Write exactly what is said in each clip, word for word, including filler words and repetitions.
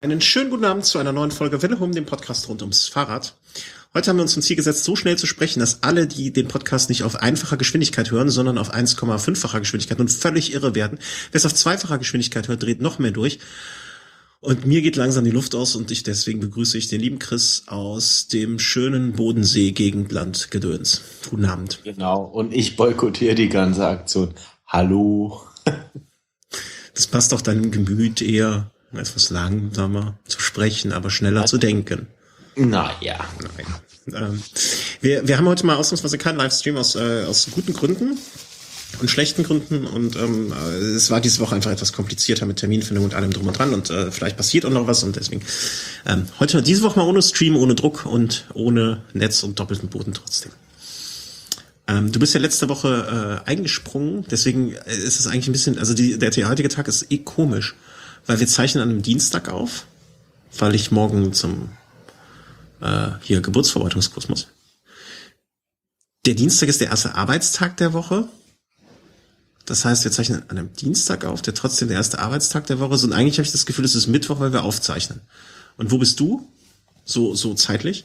Einen schönen guten Abend zu einer neuen Folge Welle Home, dem Podcast rund ums Fahrrad. Heute haben wir uns zum Ziel gesetzt, so schnell zu sprechen, dass alle, die den Podcast nicht auf einfacher Geschwindigkeit hören, sondern auf eins Komma fünffacher Geschwindigkeit und völlig irre werden. Wer es auf zweifacher Geschwindigkeit hört, dreht noch mehr durch. Und mir geht langsam die Luft aus und ich deswegen begrüße ich den lieben Chris aus dem schönen Bodensee-Gegendland Gedöns. Guten Abend. Genau, und ich boykottiere die ganze Aktion. Hallo. Das passt doch deinem Gemüt eher, etwas langsamer zu sprechen, aber schneller also, zu denken. Naja. Nein. Ähm, wir, wir haben heute mal ausnahmsweise keinen Livestream aus, äh, aus guten Gründen und schlechten Gründen und ähm, es war diese Woche einfach etwas komplizierter mit Terminfindung und allem drum und dran und äh, vielleicht passiert auch noch was und deswegen ähm, heute diese Woche mal ohne Stream, ohne Druck und ohne Netz und doppelten Boden trotzdem. Ähm, du bist ja letzte Woche äh, eingesprungen, deswegen ist es eigentlich ein bisschen, also die, der, der heutige Tag ist eh komisch, weil wir zeichnen an einem Dienstag auf, weil ich morgen zum äh, hier Geburtsvorbereitungskurs muss. Der Dienstag ist der erste Arbeitstag der Woche. Das heißt, wir zeichnen an einem Dienstag auf, der trotzdem der erste Arbeitstag der Woche ist. Und eigentlich habe ich das Gefühl, es ist Mittwoch, weil wir aufzeichnen. Und wo bist du? So, so zeitlich?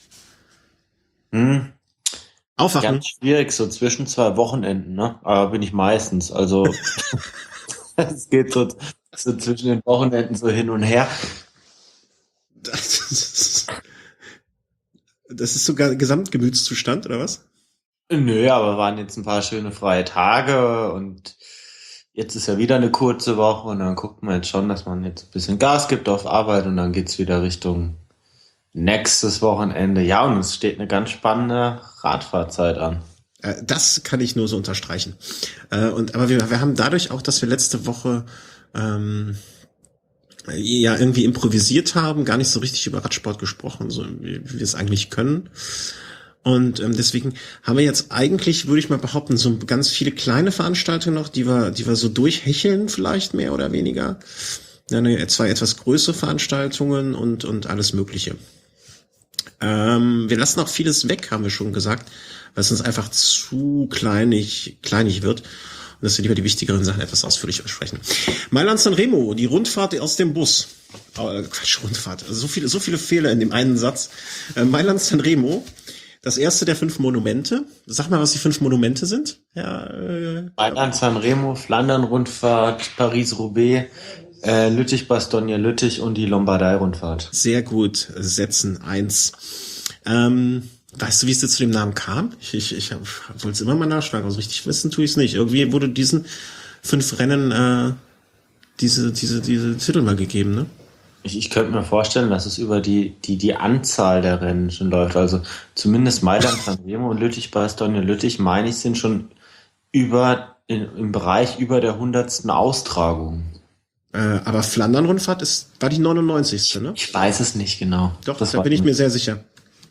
Hm. Aufwachen. Ganz schwierig, so zwischen zwei Wochenenden, ne? Aber bin ich meistens. Also es geht so, so zwischen den Wochenenden so hin und her. Das ist, das ist sogar Gesamtgemütszustand, oder was? Nö, aber waren jetzt ein paar schöne freie Tage und jetzt ist ja wieder eine kurze Woche und dann guckt man jetzt schon, dass man jetzt ein bisschen Gas gibt auf Arbeit und dann geht's wieder Richtung nächstes Wochenende. Ja, und es steht eine ganz spannende Radfahrzeit an. Das kann ich nur so unterstreichen. Und aber wir, wir haben dadurch auch, dass wir letzte Woche ähm, ja irgendwie improvisiert haben, gar nicht so richtig über Radsport gesprochen, so wie, wie wir es eigentlich können. Und ähm, deswegen haben wir jetzt eigentlich, würde ich mal behaupten, so ganz viele kleine Veranstaltungen noch, die wir, die wir so durchhecheln vielleicht mehr oder weniger. Dann zwei etwas größere Veranstaltungen und und alles Mögliche. Ähm, wir lassen auch vieles weg, haben wir schon gesagt, weil es uns einfach zu kleinig, kleinig wird. Und dass wir lieber die wichtigeren Sachen etwas ausführlicher besprechen. Mailand-San Remo, die Rundfahrt aus dem Bus. Oh, Quatsch, Rundfahrt. Also so viele, so viele Fehler in dem einen Satz. Äh, Mailand-San Remo. Das erste der fünf Monumente. Sag mal, was die fünf Monumente sind. Ja, äh, Mailand-San Remo, Flandern-Rundfahrt, Paris-Roubaix, äh, Lüttich-Bastogne-Lüttich und die Lombardei-Rundfahrt. Sehr gut. Sätzen eins. Ähm, weißt du, wie es dir zu dem Namen kam? Ich, ich, ich wollte es immer mal nachschlagen, also richtig wissen tue ich es nicht. Irgendwie wurde diesen fünf Rennen äh, diese, diese, diese Titel mal gegeben, ne? Ich, ich könnte mir vorstellen, dass es über die, die, die Anzahl der Rennen schon läuft. Also zumindest Mailand-San Remo und Lüttich-Bastogne-Lüttich, meine ich, sind schon über in, im Bereich über der hundertsten Austragung. Äh, aber Flandern-Rundfahrt ist, war die neunundneunzigste, ne? Ich weiß es nicht genau. Doch, das da bin ich mir sehr sicher.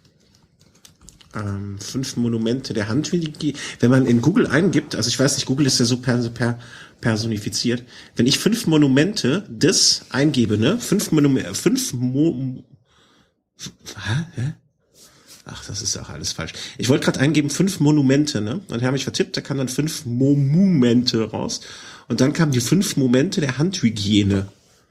Ähm, fünf Monumente der Handwillige. Wenn man in Google eingibt, also ich weiß nicht, Google ist ja so per, so per personifiziert. Wenn ich fünf Monumente des eingebe, ne? Fünf Monumente, fünf Mo... Hä? Ach, das ist auch alles falsch. Ich wollte gerade eingeben, fünf Monumente, ne? Und habe mich vertippt, da kam dann fünf Monumente raus. Und dann kamen die fünf Momente der Handhygiene.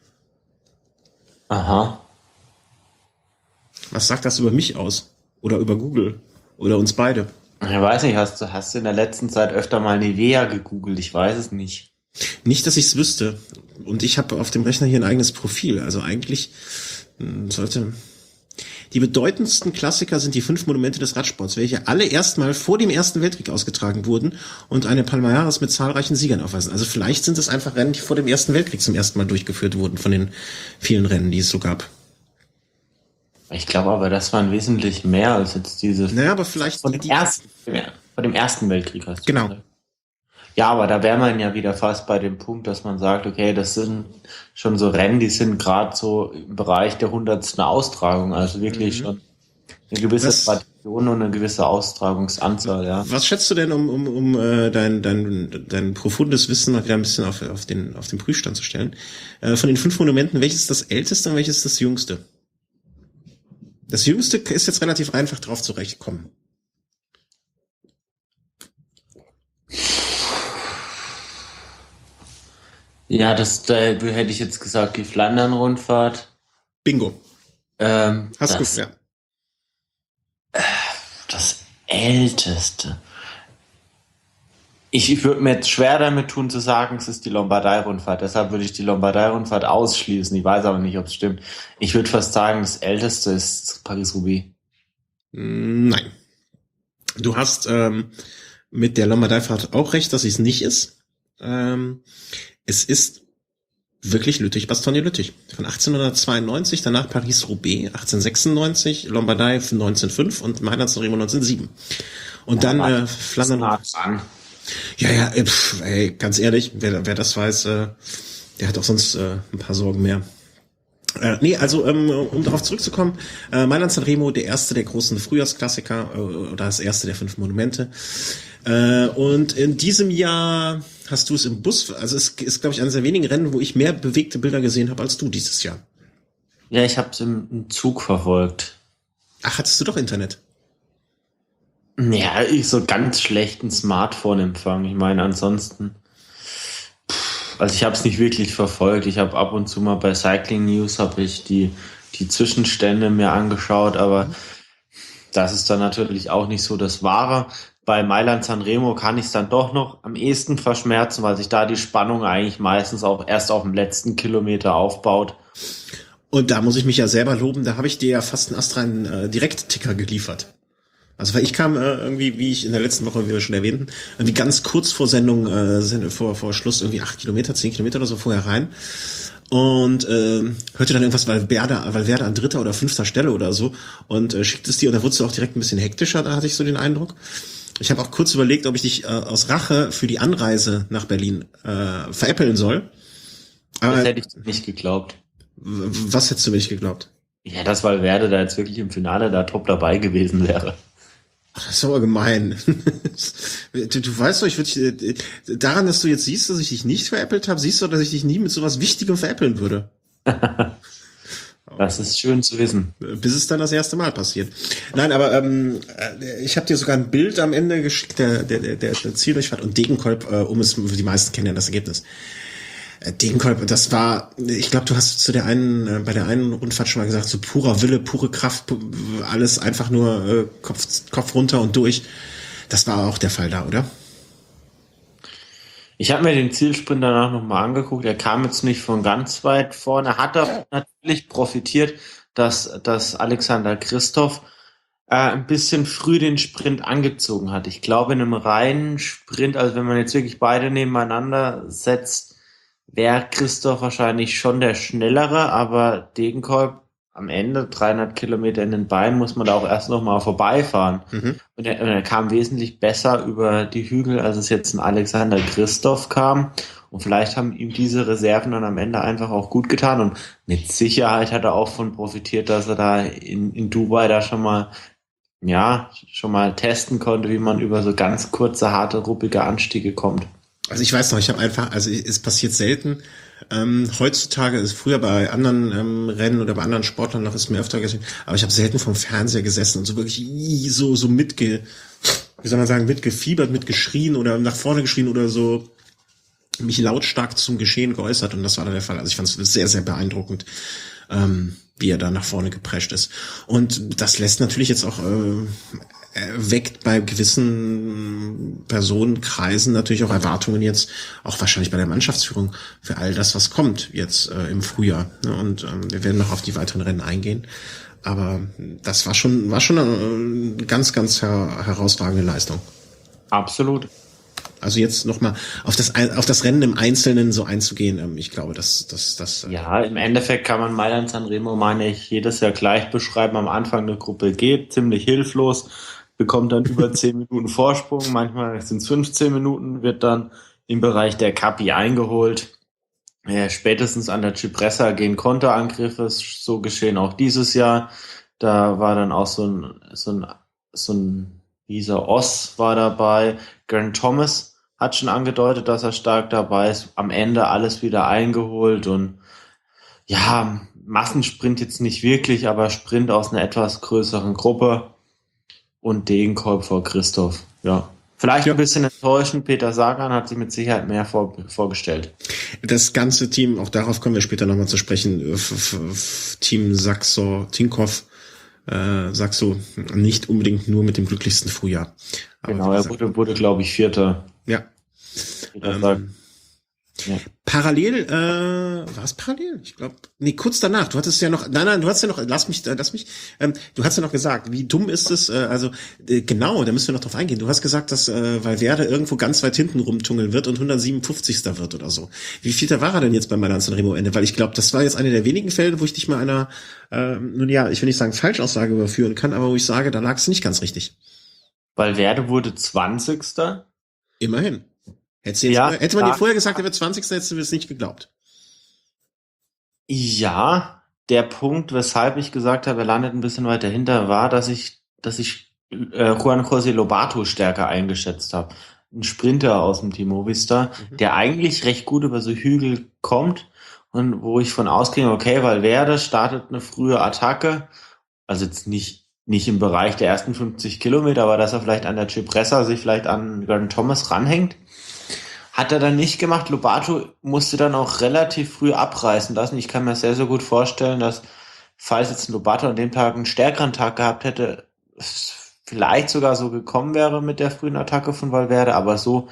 Aha. Was sagt das über mich aus? Oder über Google? Oder uns beide? Ich weiß nicht, hast du, hast du in der letzten Zeit öfter mal Nivea gegoogelt? Ich weiß es nicht. Nicht, dass ich es wüsste. Und ich habe auf dem Rechner hier ein eigenes Profil. Also eigentlich sollte... Die bedeutendsten Klassiker sind die fünf Monumente des Radsports, welche alle erstmal vor dem Ersten Weltkrieg ausgetragen wurden und eine Palmares mit zahlreichen Siegern aufweisen. Also vielleicht sind es einfach Rennen, die vor dem Ersten Weltkrieg zum ersten Mal durchgeführt wurden, von den vielen Rennen, die es so gab. Ich glaube aber, das waren wesentlich mehr als jetzt diese... Naja, aber vielleicht... Von dem, die, ersten, von dem Ersten Weltkrieg hast du Genau. gesagt. Ja, aber da wäre man ja wieder fast bei dem Punkt, dass man sagt, okay, das sind schon so Rennen, die sind gerade so im Bereich der hundertsten Austragung, also wirklich mhm. schon eine gewisse was, Tradition und eine gewisse Austragungsanzahl, ja. Was schätzt du denn, um, um, um äh, dein, dein, dein profundes Wissen mal wieder ein bisschen auf, auf, den, auf den Prüfstand zu stellen? Äh, von den fünf Monumenten, welches ist das älteste und welches ist das jüngste? Das jüngste ist jetzt relativ einfach drauf zurechtkommen. Ja, das da hätte ich jetzt gesagt, die Flandern-Rundfahrt. Bingo. Ähm, Hast du, das, ja. das Älteste. Ich, ich würde mir jetzt schwer damit tun zu sagen, es ist die Lombardei-Rundfahrt. Deshalb würde ich die Lombardei-Rundfahrt ausschließen. Ich weiß aber nicht, ob es stimmt. Ich würde fast sagen, das Älteste ist Paris-Roubaix. Nein. Du hast ähm, mit der Lombardei-Fahrt auch recht, dass es nicht ist. Ähm, es ist wirklich Lüttich-Bastogne-Lüttich. Von achtzehnhundertzweiundneunzig, danach Paris-Roubaix achtzehnhundertsechsundneunzig, Lombardei neunzehnhundertfünf und Mailand-San Remo neunzehnhundertsieben. Und ja, dann äh, Flandern. An. Ja, ja, pff, ey, ganz ehrlich, wer, wer das weiß, äh, der hat auch sonst äh, ein paar Sorgen mehr. Äh, nee, also ähm, um darauf zurückzukommen, äh, Mailand-San Remo, der erste der großen Frühjahrsklassiker, äh, oder das erste der fünf Monumente. Äh, und in diesem Jahr hast du es im Bus, also es ist, glaube ich, eines der wenigen Rennen, wo ich mehr bewegte Bilder gesehen habe als du dieses Jahr. Ja, ich habe es im, im Zug verfolgt. Ach, hattest du doch Internet? Ja, ich so ganz schlechten Smartphone-Empfang. Ich meine, ansonsten, pff, also ich habe es nicht wirklich verfolgt. Ich habe ab und zu mal bei Cycling News habe ich die die Zwischenstände mir angeschaut, aber mhm. das ist dann natürlich auch nicht so das Wahre. Bei Mailand-San Remo kann ich es dann doch noch am ehesten verschmerzen, weil sich da die Spannung eigentlich meistens auch erst auf dem letzten Kilometer aufbaut. Und da muss ich mich ja selber loben, da habe ich dir ja fast einen astreinen äh, Direktticker geliefert. Also weil ich kam äh, irgendwie, wie ich in der letzten Woche, wie wir schon erwähnten, irgendwie ganz kurz vor Sendung, äh, vor, vor Schluss irgendwie acht Kilometer, zehn Kilometer oder so vorher rein und äh, hörte dann irgendwas, weil Werder, weil Werder an dritter oder fünfter Stelle oder so und äh, schickte es dir und da wurdest du auch direkt ein bisschen hektischer, da hatte ich so den Eindruck. Ich habe auch kurz überlegt, ob ich dich äh, aus Rache für die Anreise nach Berlin äh, veräppeln soll. Aber das hätte ich nicht geglaubt. Was hättest du mir nicht geglaubt? Ja, das, weil Werder da jetzt wirklich im Finale da top dabei gewesen wäre. Ach, das ist aber gemein. du, du weißt doch, ich würde daran, dass du jetzt siehst, dass ich dich nicht veräppelt habe, siehst du, dass ich dich nie mit sowas Wichtigem veräppeln würde. Das ist schön zu wissen. Bis es dann das erste Mal passiert. Nein, aber ähm, ich habe dir sogar ein Bild am Ende geschickt, der, der, der, der Zieldurchfahrt und Degenkolb, äh, um es, die meisten kennen ja das Ergebnis. Degenkolb, das war, ich glaube, du hast zu der einen, bei der einen Rundfahrt schon mal gesagt, so purer Wille, pure Kraft, alles einfach nur äh, Kopf, Kopf runter und durch. Das war auch der Fall da, oder? Ich habe mir den Zielsprint danach nochmal angeguckt. Er kam jetzt nicht von ganz weit vorne, hat er natürlich profitiert, dass, dass Alexander Christoph äh, ein bisschen früh den Sprint angezogen hat. Ich glaube, in einem reinen Sprint, also wenn man jetzt wirklich beide nebeneinander setzt, wäre Christoph wahrscheinlich schon der Schnellere, aber Degenkolb am Ende, dreihundert Kilometer in den Beinen, muss man da auch erst noch mal vorbeifahren. Mhm. Und, er, und er kam wesentlich besser über die Hügel, als es jetzt ein Alexander Christoph kam. Und vielleicht haben ihm diese Reserven dann am Ende einfach auch gut getan. Und mit Sicherheit hat er auch von profitiert, dass er da in, in Dubai da schon mal, ja, schon mal testen konnte, wie man über so ganz kurze, harte, ruppige Anstiege kommt. Also ich weiß noch, ich habe einfach, also es passiert selten. Ähm, heutzutage ist früher bei anderen ähm, Rennen oder bei anderen Sportlern noch ist mir öfter gesehen, aber ich habe selten vom Fernseher gesessen und so wirklich so so mitge, wie soll man sagen, mitgefiebert, mitgeschrien oder nach vorne geschrien oder so mich lautstark zum Geschehen geäußert und das war dann der Fall. Also ich fand es sehr sehr beeindruckend, ähm, wie er da nach vorne geprescht ist und das lässt natürlich jetzt auch äh, weckt bei gewissen Personenkreisen natürlich auch Erwartungen jetzt, auch wahrscheinlich bei der Mannschaftsführung für all das, was kommt jetzt äh, im Frühjahr. Ne? Und ähm, wir werden noch auf die weiteren Rennen eingehen. Aber das war schon war schon eine ganz, ganz her- herausragende Leistung. Absolut. Also jetzt nochmal auf das auf das Rennen im Einzelnen so einzugehen, ähm, ich glaube, dass das das äh ja, im Endeffekt kann man Mailand-San Remo, meine ich, jedes Jahr gleich beschreiben. Am Anfang eine Gruppe geht, ziemlich hilflos, bekommt dann über zehn Minuten Vorsprung, manchmal sind es fünfzehn Minuten, wird dann im Bereich der Capi eingeholt. Ja, spätestens an der Cipressa gehen Konterangriffe, so geschehen auch dieses Jahr. Da war dann auch so ein, so ein, so ein, dieser Oss war dabei. Geraint Thomas hat schon angedeutet, dass er stark dabei ist. Am Ende alles wieder eingeholt und ja, Massensprint jetzt nicht wirklich, aber Sprint aus einer etwas größeren Gruppe und Degenkolb vor Christoph. Ja, Vielleicht Ja. ein bisschen enttäuschend. Peter Sagan hat sich mit Sicherheit mehr vor, vorgestellt. Das ganze Team, auch darauf kommen wir später nochmal zu sprechen, F- F- F- Team Saxo, Tinkoff, äh, Saxo, nicht unbedingt nur mit dem glücklichsten Frühjahr. Aber Genau, wie er gesagt, wurde, wurde glaube ich, Vierter. ja. Peter Sagan. Ähm, Ja. Parallel, äh, war es parallel? Ich glaube, nee, kurz danach. Du hattest ja noch, nein, nein, du hast ja noch, lass mich, äh, lass mich, ähm, du hast ja noch gesagt, wie dumm ist es, äh, also, äh, genau, da müssen wir noch drauf eingehen. Du hast gesagt, dass äh, Valverde irgendwo ganz weit hinten rumtungeln wird und hundertsiebenundfünfzigster wird oder so. Wie viel da war er denn jetzt beim Milan Sanremo Ende? Weil ich glaube, das war jetzt eine der wenigen Fälle, wo ich dich mal einer, äh, nun ja, ich will nicht sagen Falschaussage überführen kann, aber wo ich sage, da lag es nicht ganz richtig. Valverde wurde zwanzigster. Immerhin. Hättest du jetzt, Ja, hätte man dir klar. vorher gesagt, er wird zwanzigster, hättest du es nicht geglaubt. Ja, der Punkt, weshalb ich gesagt habe, er landet ein bisschen weiter hinter, war, dass ich, dass ich äh, Juan José Lobato stärker eingeschätzt habe. Ein Sprinter aus dem Team Movistar, Mhm. der eigentlich recht gut über so Hügel kommt und wo ich von ausging, okay, Valverde startet eine frühe Attacke, also jetzt nicht, nicht im Bereich der ersten fünfzig Kilometer, aber dass er vielleicht an der Cipressa sich vielleicht an Geraint Thomas ranhängt. Hat er dann nicht gemacht. Lobato musste dann auch relativ früh abreißen lassen. Ich kann mir sehr, sehr gut vorstellen, dass, falls jetzt ein Lobato an dem Tag einen stärkeren Tag gehabt hätte, es vielleicht sogar so gekommen wäre mit der frühen Attacke von Valverde, aber so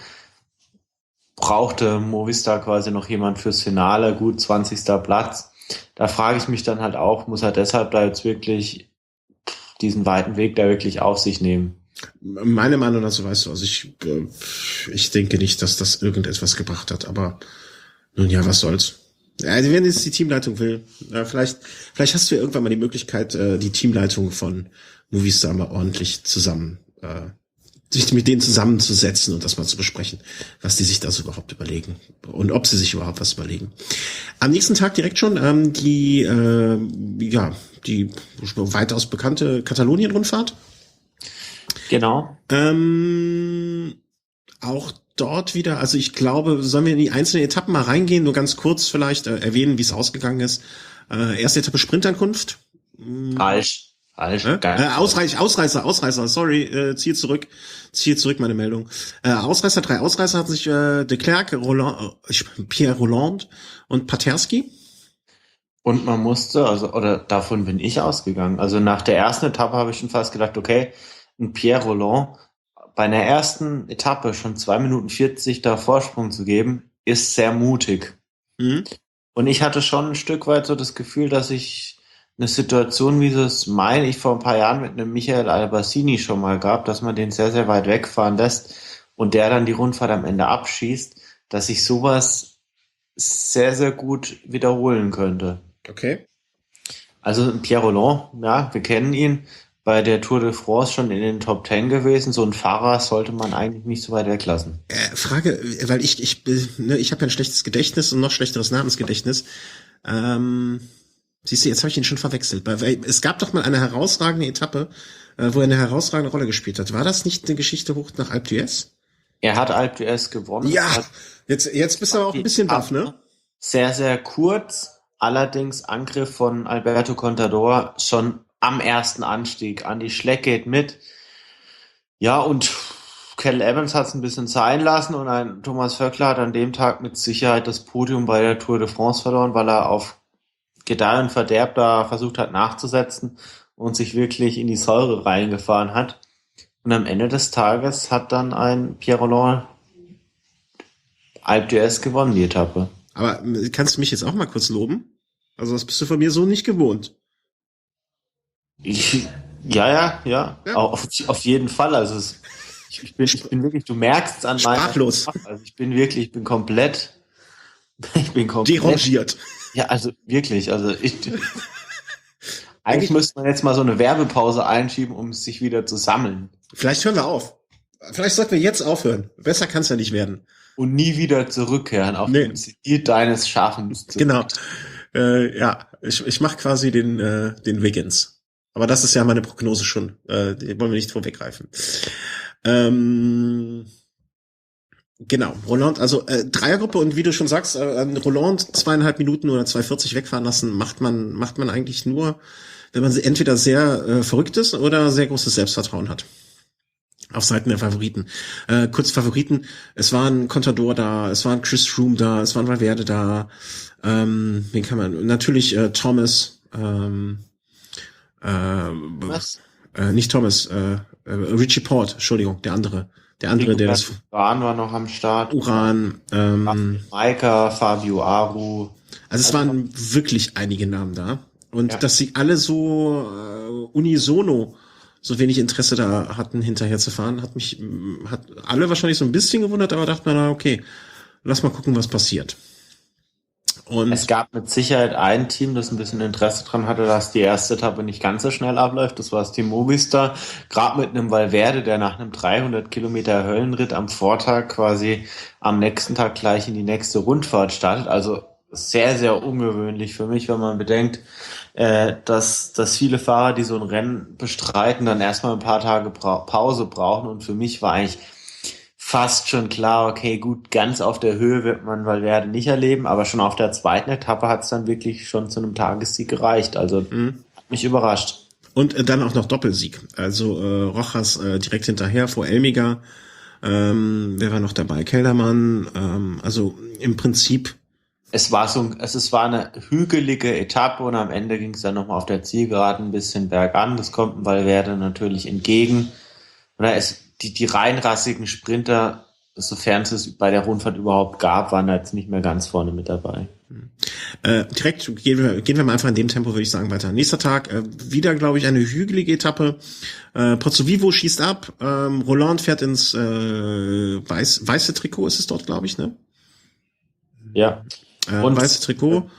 brauchte Movistar quasi noch jemand fürs Finale, gut zwanzigster Platz. Da frage ich mich dann halt auch, muss er deshalb da jetzt wirklich diesen weiten Weg da wirklich auf sich nehmen? Meine Meinung dazu weißt du, also ich, äh, ich denke nicht, dass das irgendetwas gebracht hat, aber nun ja, was soll's. Ja, also wenn jetzt die Teamleitung will, ja, vielleicht, vielleicht hast du ja irgendwann mal die Möglichkeit, äh, die Teamleitung von Movistar mal ordentlich zusammen, äh, sich mit denen zusammenzusetzen und das mal zu besprechen, was die sich da so überhaupt überlegen und ob sie sich überhaupt was überlegen. Am nächsten Tag direkt schon ähm, die, äh, ja, die weitaus bekannte Katalonien-Rundfahrt. Genau. Ähm, auch dort wieder, also ich glaube, sollen wir in die einzelnen Etappen mal reingehen, nur ganz kurz vielleicht äh, erwähnen, wie es ausgegangen ist. Äh, erste Etappe Sprintankunft. Hm, Falsch. Falsch. äh? Geil. Äh, Ausreich, Ausreißer, Ausreißer, sorry, äh, ziehe zurück, ziehe zurück meine Meldung. Äh, Ausreißer, drei Ausreißer hatten sich äh, de Klerk, Roland, äh, Pierre Roland und Paterski. Und man musste, also, oder davon bin ich ausgegangen. Also nach der ersten Etappe habe ich schon fast gedacht, okay, ein Pierre Roland bei einer ersten Etappe schon zwei Minuten vierzig da Vorsprung zu geben, ist sehr mutig. Mhm. Und ich hatte schon ein Stück weit so das Gefühl, dass ich eine Situation, wie das meine ich vor ein paar Jahren mit einem Michael Albassini schon mal gab, dass man den sehr, sehr weit wegfahren lässt und der dann die Rundfahrt am Ende abschießt, dass ich sowas sehr, sehr gut wiederholen könnte. Okay. Also Pierre Roland, ja, wir kennen ihn, bei der Tour de France schon in den Top Ten gewesen. So ein Fahrer sollte man eigentlich nicht so weit weglassen. Äh, Frage, weil ich ich äh, ne, ich habe ja ein schlechtes Gedächtnis und noch schlechteres Namensgedächtnis. Ähm, siehst du, jetzt habe ich ihn schon verwechselt. Weil es gab doch mal eine herausragende Etappe, äh, wo er eine herausragende Rolle gespielt hat. War das nicht eine Geschichte hoch nach Alpe d'Huez? Er hat Alpe d'Huez gewonnen. Ja, Hat jetzt jetzt bist du aber auch ein bisschen baff, ne? sehr, sehr kurz. Allerdings Angriff von Alberto Contador schon am ersten Anstieg. Andy Schleck geht mit. Ja, und Cadel Evans hat es ein bisschen sein lassen und ein Thomas Voeckler hat an dem Tag mit Sicherheit das Podium bei der Tour de France verloren, weil er auf Gedeih und Verderb da versucht hat nachzusetzen und sich wirklich in die Säure reingefahren hat. Und am Ende des Tages hat dann ein Pierre Roland Alpe d'Huez gewonnen, die Etappe. Aber äh, kannst du mich jetzt auch mal kurz loben? Also das bist du von mir so nicht gewohnt. Ich, ja, ja, ja, Ja. Auf, auf jeden Fall. Also es, ich, ich bin, ich bin wirklich, du merkst es an meiner Sprachlos. Sprache. Also ich bin wirklich, ich bin komplett, ich bin komplett. Derangiert. Ja, also wirklich, also ich. Eigentlich müsste man jetzt mal so eine Werbepause einschieben, um sich wieder zu sammeln. Vielleicht hören wir auf. Vielleicht sollten wir jetzt aufhören. Besser kann es ja nicht werden. Und nie wieder zurückkehren auf Nee. den Ziel deines Schaffens. Genau. Äh, ja, ich, ich mache quasi den, äh, den Wiggins. Aber das ist ja meine Prognose schon. Äh, die wollen wir nicht vorweggreifen. Ähm, genau, Roland, also äh, Dreiergruppe und wie du schon sagst, äh, an Roland zweieinhalb Minuten oder zwei vierzig wegfahren lassen, macht man macht man eigentlich nur, wenn man entweder sehr äh, verrückt ist oder sehr großes Selbstvertrauen hat. auf Seiten der Favoriten. Äh, kurz Favoriten, es war ein Contador da, es war ein Chris Froome da, es war ein Valverde da, ähm, wen kann man, natürlich äh, Thomas, ähm, äh, Was? äh, nicht Thomas, äh, äh, Richie Port, Entschuldigung, der andere, der andere, der das Uran war noch am Start. Uran, ähm, Maika, Fabio Aru. also es waren wirklich einige Namen da und Ja. dass sie alle so äh, unisono so wenig Interesse da hatten, hinterher zu fahren, hat mich, hat alle wahrscheinlich so ein bisschen gewundert, aber dachte mir, na okay, lass mal gucken, was passiert. Und Es gab mit Sicherheit ein Team, das ein bisschen Interesse dran hatte, dass die erste Etappe nicht ganz so schnell abläuft. Das war das Team Movistar. Gerade mit einem Valverde, der nach einem dreihundert Kilometer Höllenritt am Vortag quasi am nächsten Tag gleich in die nächste Rundfahrt startet. Also sehr, sehr ungewöhnlich für mich, wenn man bedenkt, äh, dass, dass viele Fahrer, die so ein Rennen bestreiten, dann erstmal ein paar Tage bra- Pause brauchen. Und für mich war eigentlich fast schon klar, okay, gut, ganz auf der Höhe wird man Valverde nicht erleben, aber schon auf der zweiten Etappe hat es dann wirklich schon zu einem Tagessieg gereicht. Also Mhm. hat mich überrascht. Und äh, dann auch noch Doppelsieg. Also äh, Rojas äh, direkt hinterher vor Elmiger. Ähm, wer war noch dabei? Keldermann. Ähm, also im Prinzip. Es war so, es, es war eine hügelige Etappe und am Ende ging es dann nochmal auf der Zielgeraden ein bisschen bergan. Das kommt dem Valverde natürlich entgegen. Oder es, die, die reinrassigen Sprinter, sofern es es bei der Rundfahrt überhaupt gab, waren da jetzt nicht mehr ganz vorne mit dabei. Äh, direkt gehen wir, gehen wir mal einfach in dem Tempo, würde ich sagen, weiter. Nächster Tag, äh, wieder, glaube ich, eine hügelige Etappe. Äh, Pozzovivo schießt ab. Ähm, Roland fährt ins äh, weiß, weiße Trikot, ist es dort, glaube ich, ne? Ja. Äh, Und- weiße Trikot.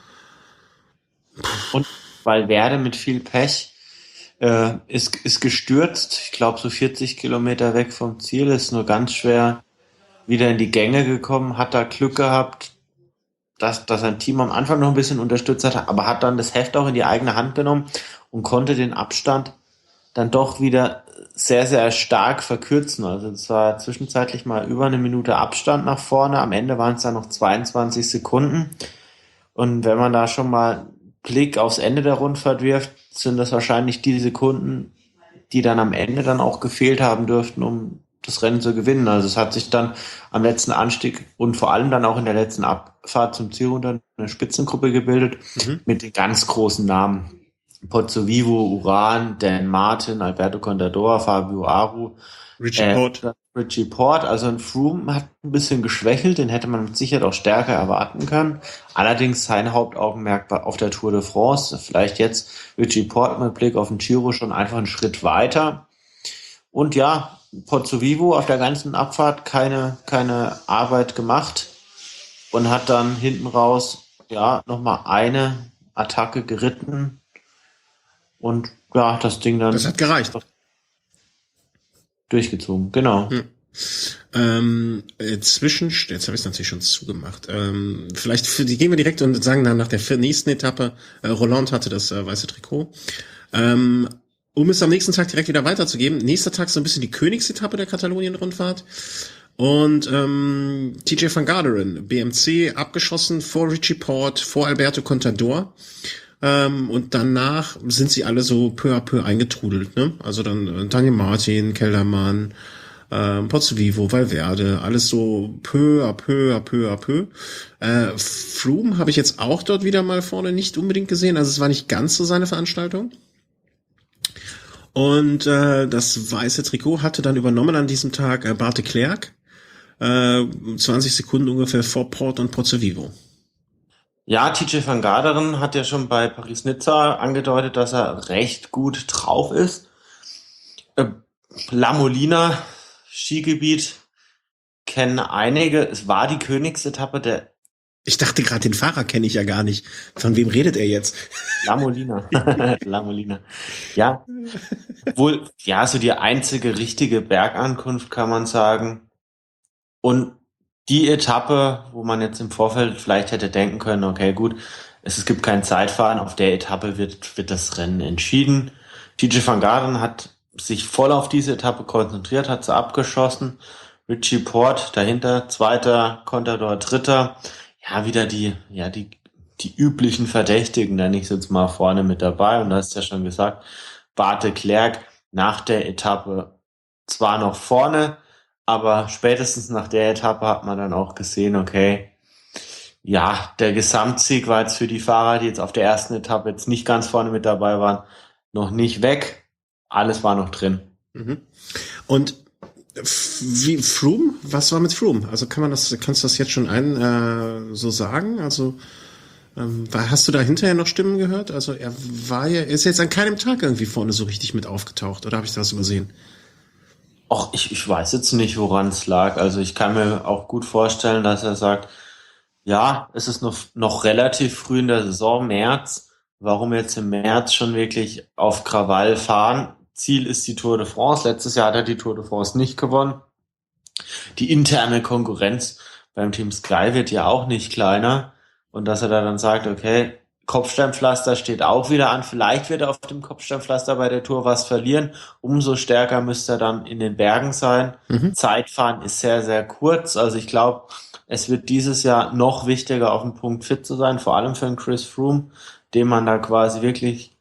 Und Valverde mit viel Pech äh, ist, ist gestürzt. Ich glaube, so vierzig Kilometer weg vom Ziel, ist nur ganz schwer wieder in die Gänge gekommen, hat da Glück gehabt, dass, dass sein Team am Anfang noch ein bisschen unterstützt hat, aber hat dann das Heft auch in die eigene Hand genommen und konnte den Abstand dann doch wieder sehr, sehr stark verkürzen. Also es war zwischenzeitlich mal über eine Minute Abstand nach vorne. Am Ende waren es dann noch zweiundzwanzig Sekunden. Und wenn man da schon mal einen Blick aufs Ende der Rundfahrt wirft, sind das wahrscheinlich die Sekunden, die dann am Ende dann auch gefehlt haben dürften, um das Rennen zu gewinnen. Also es hat sich dann am letzten Anstieg und vor allem dann auch in der letzten Abfahrt zum Ziel runter eine Spitzengruppe gebildet Mhm. mit den ganz großen Namen. Pozzovivo, Uran, Dan Martin, Alberto Contador, Fabio Aru, Richie äh, Port. Richie Port. Also ein Froome hat ein bisschen geschwächelt, den hätte man mit Sicherheit auch stärker erwarten können. Allerdings sein Hauptaugenmerk war auf der Tour de France. Vielleicht jetzt Richie Port mit Blick auf den Giro schon einfach einen Schritt weiter. Und ja, Pozzovivo auf der ganzen Abfahrt keine, keine Arbeit gemacht und hat dann hinten raus, ja, nochmal eine Attacke geritten und ja, das Ding dann Das hat gereicht. durchgezogen. Genau. Hm. Ähm, äh, zwischen, jetzt habe ich es natürlich schon zugemacht. Ähm, vielleicht für die gehen wir direkt und sagen dann nach der vier- nächsten Etappe, äh, Roland hatte das äh, weiße Trikot. Ähm, um es am nächsten Tag direkt wieder weiterzugeben, nächster Tag so ein bisschen die Königsetappe der Katalonien-Rundfahrt. Und ähm, T J van Garderen, B M C, abgeschossen vor Richie Port, vor Alberto Contador. Ähm, und danach sind sie alle so peu à peu eingetrudelt. Ne? Also dann äh, Daniel Martin, Keldermann, ähm, Pozzovivo, Valverde, alles so peu à peu à peu à peu. Äh, Froome habe ich jetzt auch dort wieder mal vorne nicht unbedingt gesehen. Also es war nicht ganz so seine Veranstaltung. Und äh, das weiße Trikot hatte dann übernommen an diesem Tag äh, Bart de Klerk. Äh, zwanzig Sekunden ungefähr vor Port und Pozzovivo. Ja, T J van Garderen hat ja schon bei Paris-Nizza angedeutet, dass er recht gut drauf ist. Äh, La Molina, Skigebiet, kennen einige. Es war die Königsetappe der Ich dachte gerade, den Fahrer kenne ich ja gar nicht. Von wem redet er jetzt? La Molina. La Molina. Ja, wohl, ja, so die einzige richtige Bergankunft, kann man sagen. Und die Etappe, wo man jetzt im Vorfeld vielleicht hätte denken können, okay, gut, es, es gibt kein Zeitfahren, auf der Etappe wird, wird das Rennen entschieden. T J van Garderen hat sich voll auf diese Etappe konzentriert, hat sie abgeschossen. Richie Port dahinter, zweiter, Contador dritter. Ja, wieder die, ja, die, die üblichen Verdächtigen, nenne ich es jetzt mal, vorne mit dabei. Und du hast ja schon gesagt, Bart de Klerk nach der Etappe zwar noch vorne, aber spätestens nach der Etappe hat man dann auch gesehen, okay, ja, der Gesamtsieg war jetzt für die Fahrer, die jetzt auf der ersten Etappe jetzt nicht ganz vorne mit dabei waren, noch nicht weg. Alles war noch drin. Mhm. Und wie Froome? Was war mit Froome? Also kann man das, kannst du das jetzt schon ein äh, so sagen? Also ähm, war, hast du da hinterher noch Stimmen gehört? Also er war ja, er ist jetzt an keinem Tag irgendwie vorne so richtig mit aufgetaucht, oder habe ich das übersehen? Och, ich, ich weiß jetzt nicht, woran es lag. Also ich kann mir auch gut vorstellen, dass er sagt, ja, es ist noch, noch relativ früh in der Saison, März. Warum jetzt im März schon wirklich auf Krawall fahren? Ziel ist die Tour de France. Letztes Jahr hat er die Tour de France nicht gewonnen. Die interne Konkurrenz beim Team Sky wird ja auch nicht kleiner. Und dass er da dann sagt, okay, Kopfsteinpflaster steht auch wieder an. Vielleicht wird er auf dem Kopfsteinpflaster bei der Tour was verlieren. Umso stärker müsste er dann in den Bergen sein. Mhm. Zeitfahren ist sehr, sehr kurz. Also ich glaube, es wird dieses Jahr noch wichtiger, auf dem Punkt fit zu sein, vor allem für einen Chris Froome, dem man da quasi wirklich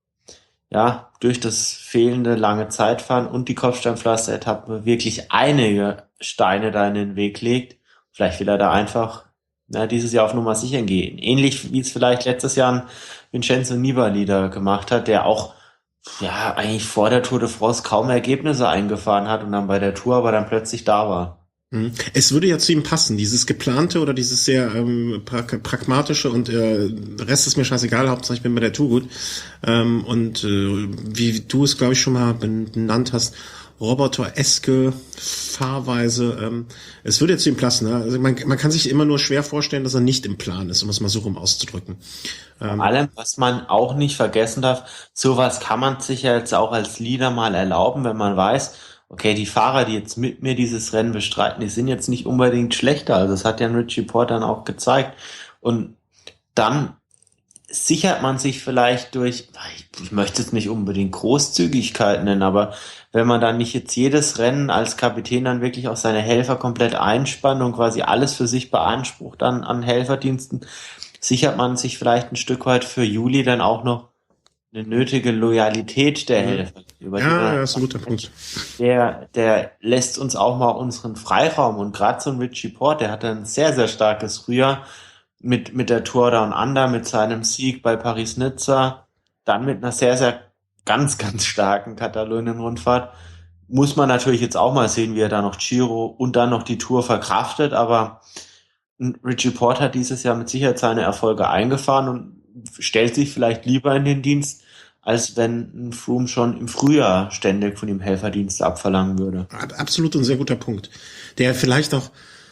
ja durch das fehlende lange Zeitfahren und die Kopfsteinpflaster-Etappe wirklich einige Steine da in den Weg legt. Vielleicht will er da einfach na, dieses Jahr auf Nummer sicher gehen. Ähnlich wie es vielleicht letztes Jahr ein Vincenzo Nibali da gemacht hat, der auch ja eigentlich vor der Tour de France kaum Ergebnisse eingefahren hat und dann bei der Tour aber dann plötzlich da war. Es würde ja zu ihm passen, dieses geplante oder dieses sehr ähm, pra pragmatische und äh, der Rest ist mir scheißegal, Hauptsache ich bin bei der Tour gut. Ähm, und äh, wie du es, glaube ich, schon mal benannt hast, Roboter-eske Fahrweise. Ähm, es würde ja zu ihm passen. Ne? Also man, man kann sich immer nur schwer vorstellen, dass er nicht im Plan ist, um es mal so rum auszudrücken. Ähm, Vor allem, was man auch nicht vergessen darf, sowas kann man sich ja jetzt auch als Leader mal erlauben, wenn man weiß, okay, die Fahrer, die jetzt mit mir dieses Rennen bestreiten, die sind jetzt nicht unbedingt schlechter. Also das hat ja ein Richie Porte dann auch gezeigt. Und dann sichert man sich vielleicht durch, ich möchte es nicht unbedingt Großzügigkeit nennen, aber wenn man dann nicht jetzt jedes Rennen als Kapitän dann wirklich auch seine Helfer komplett einspannt und quasi alles für sich beansprucht an, an Helferdiensten, sichert man sich vielleicht ein Stück weit für Juli dann auch noch eine nötige Loyalität der Helfer. Über ja, das ist ein guter Punkt. Der, der lässt uns auch mal unseren Freiraum und gerade so ein Richie Porte, der hatte ein sehr, sehr starkes Frühjahr mit, mit der Tour Down Under, mit seinem Sieg bei Paris-Nizza, dann mit einer sehr, sehr ganz, ganz starken Katalonien-Rundfahrt. Muss man natürlich jetzt auch mal sehen, wie er da noch Giro und dann noch die Tour verkraftet, aber Richie Porte hat dieses Jahr mit Sicherheit seine Erfolge eingefahren und stellt sich vielleicht lieber in den Dienst, als wenn ein Froome schon im Frühjahr ständig von ihm Helferdienste abverlangen würde. Absolut ein sehr guter Punkt, der vielleicht auch,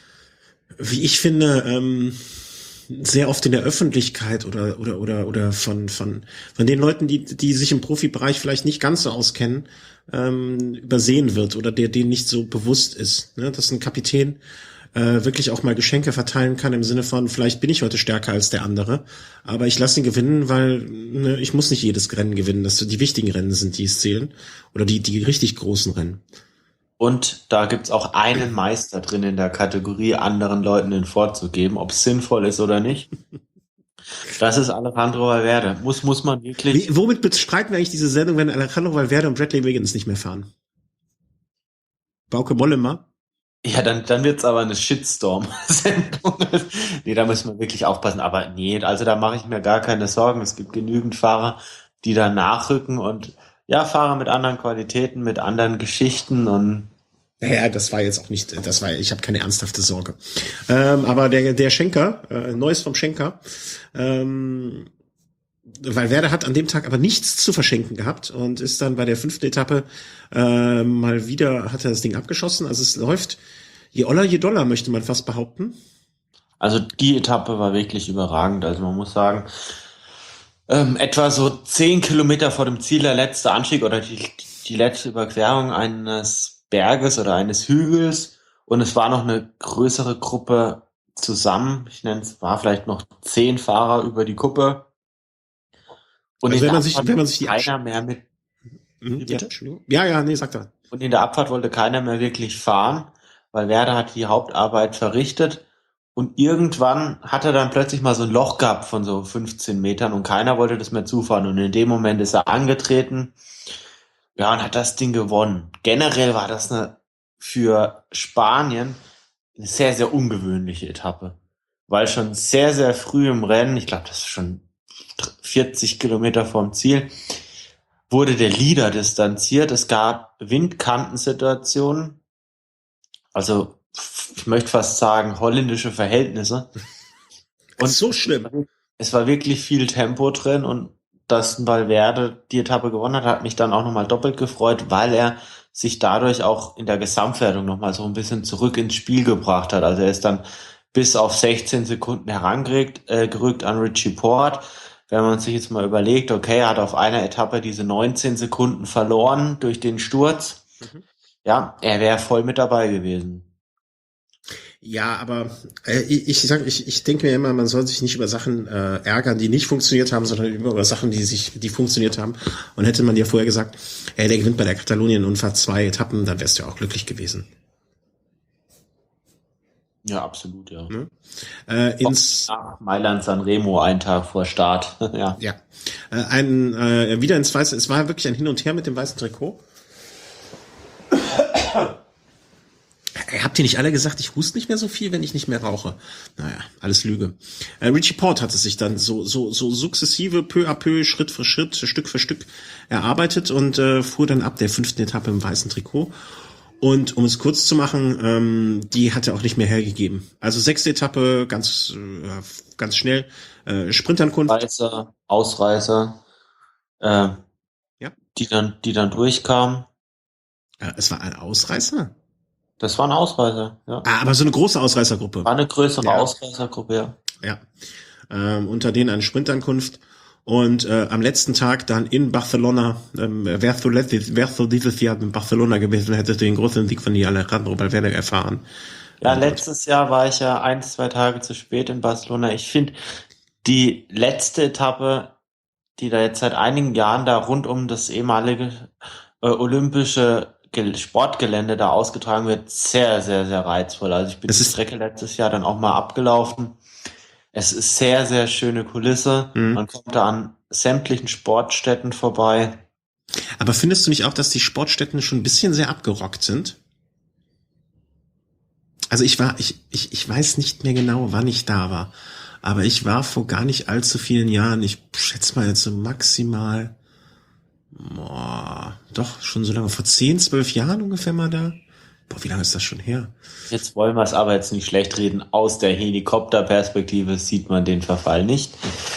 wie ich finde, ähm, sehr oft in der Öffentlichkeit oder oder oder oder von von von den Leuten, die die sich im Profibereich vielleicht nicht ganz so auskennen, ähm, übersehen wird oder der denen nicht so bewusst ist, ne? Dass ein Kapitän äh, wirklich auch mal Geschenke verteilen kann im Sinne von, vielleicht bin ich heute stärker als der andere, aber ich lasse ihn gewinnen, weil ne, ich muss nicht jedes Rennen gewinnen, dass die wichtigen Rennen sind, die es zählen oder die die richtig großen Rennen. Und da gibt's auch einen Meister drin in der Kategorie, anderen Leuten den vorzugeben, ob es sinnvoll ist oder nicht. Das ist Alejandro Valverde. Muss, muss man wirklich... Wie, womit bestreiten wir eigentlich diese Sendung, wenn Alejandro Valverde und Bradley Wiggins nicht mehr fahren? Bauke Mollema? Ja, dann, dann wird's aber eine Shitstorm-Sendung. Nee, da müssen wir wirklich aufpassen. Aber nee, also da mache ich mir gar keine Sorgen. Es gibt genügend Fahrer, die da nachrücken und ja, Fahrer mit anderen Qualitäten, mit anderen Geschichten und ja, das war jetzt auch nicht, das war, ich habe keine ernsthafte Sorge. Ähm, aber der der Schenker, äh, Neues vom Schenker, ähm, Valverde hat an dem Tag aber nichts zu verschenken gehabt und ist dann bei der fünften Etappe äh, mal wieder, hat er das Ding abgeschossen. Also es läuft je oller, je doller, möchte man fast behaupten. Also die Etappe war wirklich überragend. Also man muss sagen, ähm, etwa so zehn Kilometer vor dem Ziel der letzte Anstieg oder die, die letzte Überquerung eines Berges oder eines Hügels und es war noch eine größere Gruppe zusammen. Ich nenne es, war vielleicht noch zehn Fahrer über die Kuppe. Und also wenn man sich, wenn man sich die keiner mehr mit. Mhm, ja, ja, ja, nee, sag da. Und in der Abfahrt wollte keiner mehr wirklich fahren, weil Werder hat die Hauptarbeit verrichtet. Und irgendwann hat er dann plötzlich mal so ein Loch gehabt von so fünfzehn Metern und keiner wollte das mehr zufahren. Und in dem Moment ist er angetreten, Ja, und hat das Ding gewonnen. Generell war das eine, für Spanien eine sehr, sehr ungewöhnliche Etappe. Weil schon sehr, sehr früh im Rennen, ich glaube, das ist schon vierzig Kilometer vom Ziel, wurde der Leader distanziert. Es gab Windkantensituationen, also ich möchte fast sagen holländische Verhältnisse. Und so schlimm. Es war wirklich viel Tempo drin und dass Valverde die Etappe gewonnen hat, hat mich dann auch nochmal doppelt gefreut, weil er sich dadurch auch in der Gesamtwertung nochmal so ein bisschen zurück ins Spiel gebracht hat. Also er ist dann bis auf sechzehn Sekunden herangerückt äh, gerückt an Richie Porte. Wenn man sich jetzt mal überlegt, okay, er hat auf einer Etappe diese neunzehn Sekunden verloren durch den Sturz. Mhm. Ja, er wäre voll mit dabei gewesen. Ja, aber äh, ich, ich sag, ich, ich denke mir immer, man soll sich nicht über Sachen äh, ärgern, die nicht funktioniert haben, sondern über Sachen, die sich, die funktioniert haben. Und hätte man dir vorher gesagt, ey, der gewinnt bei der Katalonien und fährt zwei Etappen, dann wärst du ja auch glücklich gewesen. Ja, absolut, ja. Ne? Äh, ins Nach Mailand Sanremo, einen Tag vor Start. ja. Ja. Äh, ein, äh, wieder ins Weiße, es war wirklich ein Hin und Her mit dem weißen Trikot. Habt ihr nicht alle gesagt, ich huste nicht mehr so viel, wenn ich nicht mehr rauche? Naja, alles Lüge. Äh, Richie Porte hat es sich dann so so so sukzessive, peu à peu, Schritt für Schritt, Stück für Stück erarbeitet und äh, fuhr dann ab der fünften Etappe im weißen Trikot. Und um es kurz zu machen, ähm, die hat er auch nicht mehr hergegeben. Also sechste Etappe, ganz äh, ganz schnell, äh, Sprintankunft. Ausreißer, Ausreißer, äh, ja. die dann die dann durchkamen. Äh, es war ein Ausreißer? Das war ein Ausreißer, ja. Ah, aber so eine große Ausreißergruppe. War eine größere ja. Ausreißergruppe, ja. Ja. Ähm, unter denen eine Sprintankunft. Und äh, am letzten Tag dann in Barcelona, ähm, wärst du letztes, wärst du dieses Jahr in Barcelona gewesen, hättest du den großen Sieg von Alejandro Valverde erfahren. Ja, und letztes Jahr war ich ja ein, zwei Tage zu spät in Barcelona. Ich finde, die letzte Etappe, die da jetzt seit einigen Jahren da rund um das ehemalige äh, olympische Sportgelände da ausgetragen wird, sehr, sehr, sehr reizvoll. Also ich bin die Strecke letztes Jahr dann auch mal abgelaufen. Es ist sehr, sehr schöne Kulisse. Mhm. Man kommt da an sämtlichen Sportstätten vorbei. Aber findest du nicht auch, dass die Sportstätten schon ein bisschen sehr abgerockt sind? Also ich war, ich, ich, ich weiß nicht mehr genau, wann ich da war. Aber ich war vor gar nicht allzu vielen Jahren, ich schätze mal jetzt so maximal Boah, doch, schon so lange, vor zehn, zwölf Jahren ungefähr mal da. Boah, wie lange ist das schon her? Jetzt wollen wir es aber jetzt nicht schlecht reden. Aus der Helikopterperspektive sieht man den Verfall nicht.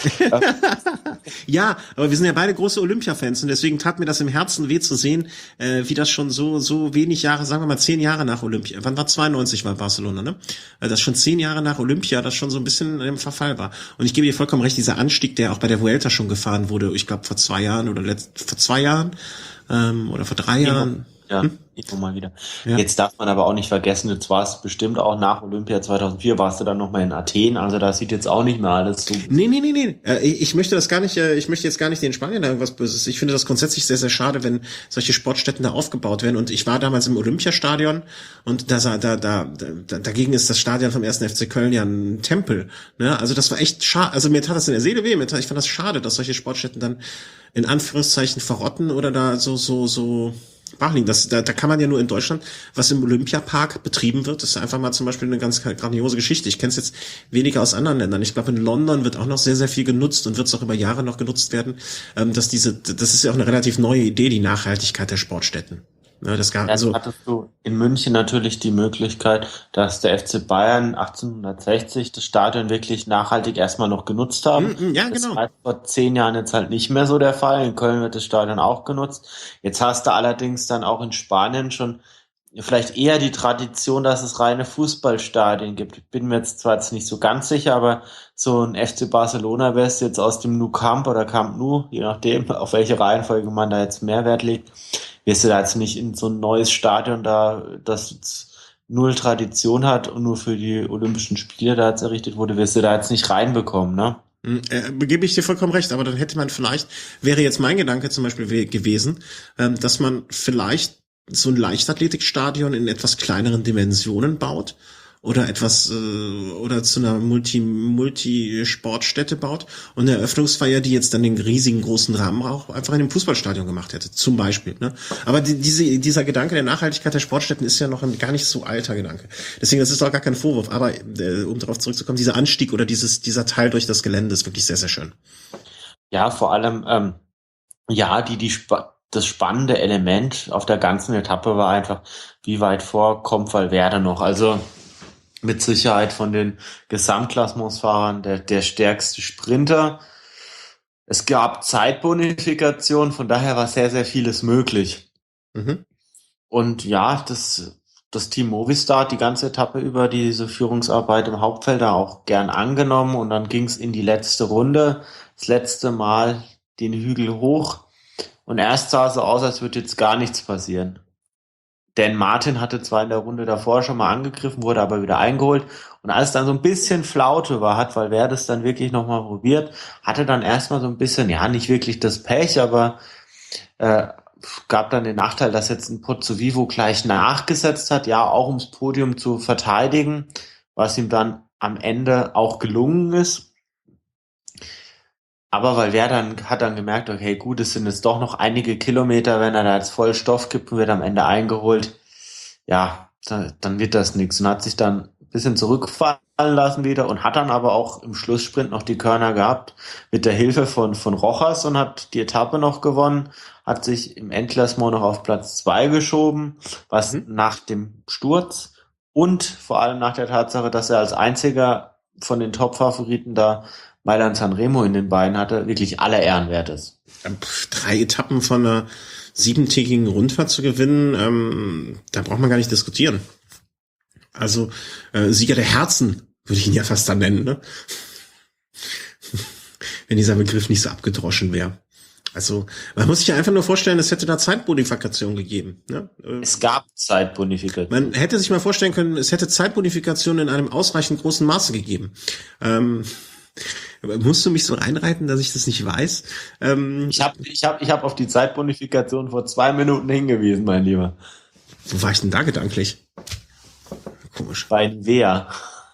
Ja, aber wir sind ja beide große Olympia-Fans und deswegen tat mir das im Herzen weh zu sehen, äh, wie das schon so so wenig Jahre, sagen wir mal zehn Jahre nach Olympia, wann war zweiundneunzig war Barcelona, ne? Also das schon zehn Jahre nach Olympia, das schon so ein bisschen im Verfall war. Und ich gebe dir vollkommen recht, dieser Anstieg, der auch bei der Vuelta schon gefahren wurde, ich glaube vor zwei Jahren oder letzt, vor zwei Jahren ähm, oder vor drei ja. Jahren. Ja, hm? ich mal wieder. Ja. Jetzt darf man aber auch nicht vergessen, jetzt warst bestimmt auch nach Olympia zweitausendvier, warst du dann nochmal in Athen, also da sieht jetzt auch nicht mehr alles so. Nee, nee, nee, nee. Äh, ich möchte das gar nicht, äh, ich möchte jetzt gar nicht den Spaniern da irgendwas Böses. Ich finde das grundsätzlich sehr, sehr schade, wenn solche Sportstätten da aufgebaut werden. Und ich war damals im Olympiastadion und da, da, da, da dagegen ist das Stadion vom ersten F C Köln ja ein Tempel. Ne? Also das war echt schade. Also mir tat das in der Seele weh. Mir tat, ich fand das schade, dass solche Sportstätten dann in Anführungszeichen verrotten oder da so, so, so Das, da, da kann man ja nur in Deutschland, was im Olympiapark betrieben wird, das ist einfach mal zum Beispiel eine ganz grandiose Geschichte. Ich kenne es jetzt weniger aus anderen Ländern. Ich glaube, in London wird auch noch sehr, sehr viel genutzt und wird es auch über Jahre noch genutzt werden. Ähm, dass diese, das ist ja auch eine relativ neue Idee, die Nachhaltigkeit der Sportstätten. Ja, das gab, also, hattest du in München natürlich die Möglichkeit, dass der F C Bayern achtzehnhundertsechzig das Stadion wirklich nachhaltig erstmal noch genutzt haben. Mm, mm, ja, genau. Das war vor zehn Jahren jetzt halt nicht mehr so der Fall. In Köln wird das Stadion auch genutzt. Jetzt hast du allerdings dann auch in Spanien schon vielleicht eher die Tradition, dass es reine Fußballstadien gibt. Ich bin mir jetzt zwar jetzt nicht so ganz sicher, aber so ein F C Barcelona wärst jetzt aus dem Nou Camp oder Camp Nou, je nachdem, auf welche Reihenfolge man da jetzt mehr Wert legt, wirst du da jetzt nicht in so ein neues Stadion da, das jetzt null Tradition hat und nur für die Olympischen Spiele da jetzt errichtet wurde, wirst du da jetzt nicht reinbekommen, ne? Äh, gebe ich dir vollkommen recht, aber dann hätte man vielleicht, wäre jetzt mein Gedanke zum Beispiel gewesen, ähm, dass man vielleicht so ein Leichtathletikstadion in etwas kleineren Dimensionen baut oder etwas äh, oder zu einer Multi Multi-Sportstätte baut und eine Eröffnungsfeier, die jetzt dann den riesigen großen Rahmen auch einfach in einem Fußballstadion gemacht hätte, zum Beispiel. Ne? Aber die, diese, dieser Gedanke der Nachhaltigkeit der Sportstätten ist ja noch ein gar nicht so alter Gedanke. Deswegen, das ist auch gar kein Vorwurf. Aber äh, um darauf zurückzukommen, dieser Anstieg oder dieses dieser Teil durch das Gelände ist wirklich sehr, sehr schön. Ja, vor allem, ähm, ja, die, die, Sp- das spannende Element auf der ganzen Etappe war einfach, wie weit vor kommt Valverde noch. Also mit Sicherheit von den Gesamtklassementsfahrern der, der stärkste Sprinter. Es gab Zeitbonifikation, von daher war sehr, sehr vieles möglich. Mhm. Und ja, das, das Team Movistar hat die ganze Etappe über diese Führungsarbeit im Hauptfeld da auch gern angenommen und dann ging es in die letzte Runde, das letzte Mal den Hügel hoch und erst sah es so aus, als würde jetzt gar nichts passieren. Denn Martin hatte zwar in der Runde davor schon mal angegriffen, wurde aber wieder eingeholt. Und als dann so ein bisschen Flaute war, hat Valverde es dann wirklich nochmal probiert, hatte dann erstmal so ein bisschen, ja, nicht wirklich das Pech, aber äh, gab dann den Nachteil, dass jetzt ein Pozzovivo gleich nachgesetzt hat, ja, auch ums Podium zu verteidigen, was ihm dann am Ende auch gelungen ist. Aber Valverde dann, hat dann gemerkt, okay, gut, es sind jetzt doch noch einige Kilometer, wenn er da jetzt voll Stoff gibt und wird am Ende eingeholt, ja, da, dann wird das nichts. Und hat sich dann ein bisschen zurückfallen lassen wieder und hat dann aber auch im Schlusssprint noch die Körner gehabt mit der Hilfe von, von Rojas und hat die Etappe noch gewonnen, hat sich im Endklassement noch auf Platz zwei geschoben, was Mhm. nach dem Sturz und vor allem nach der Tatsache, dass er als einziger von den Top-Favoriten da Mailand Sanremo in den Beinen hatte, wirklich aller Ehren wert ist. Pff, Drei Etappen von einer siebentägigen Rundfahrt zu gewinnen, ähm, da braucht man gar nicht diskutieren. Also äh, Sieger der Herzen würde ich ihn ja fast dann nennen, ne? Wenn dieser Begriff nicht so abgedroschen wäre. Also man muss sich ja einfach nur vorstellen, es hätte da Zeitbonifikation gegeben. Ne? Es gab Zeitbonifikation. Man hätte sich mal vorstellen können, es hätte Zeitbonifikation in einem ausreichend großen Maße gegeben. Ähm, musst du mich so reinreiten, dass ich das nicht weiß? Ähm, Ich habe ich hab, ich hab auf die Zeitbonifikation vor zwei Minuten hingewiesen, mein Lieber. Wo war ich denn da gedanklich? Komisch. Bei Nivea.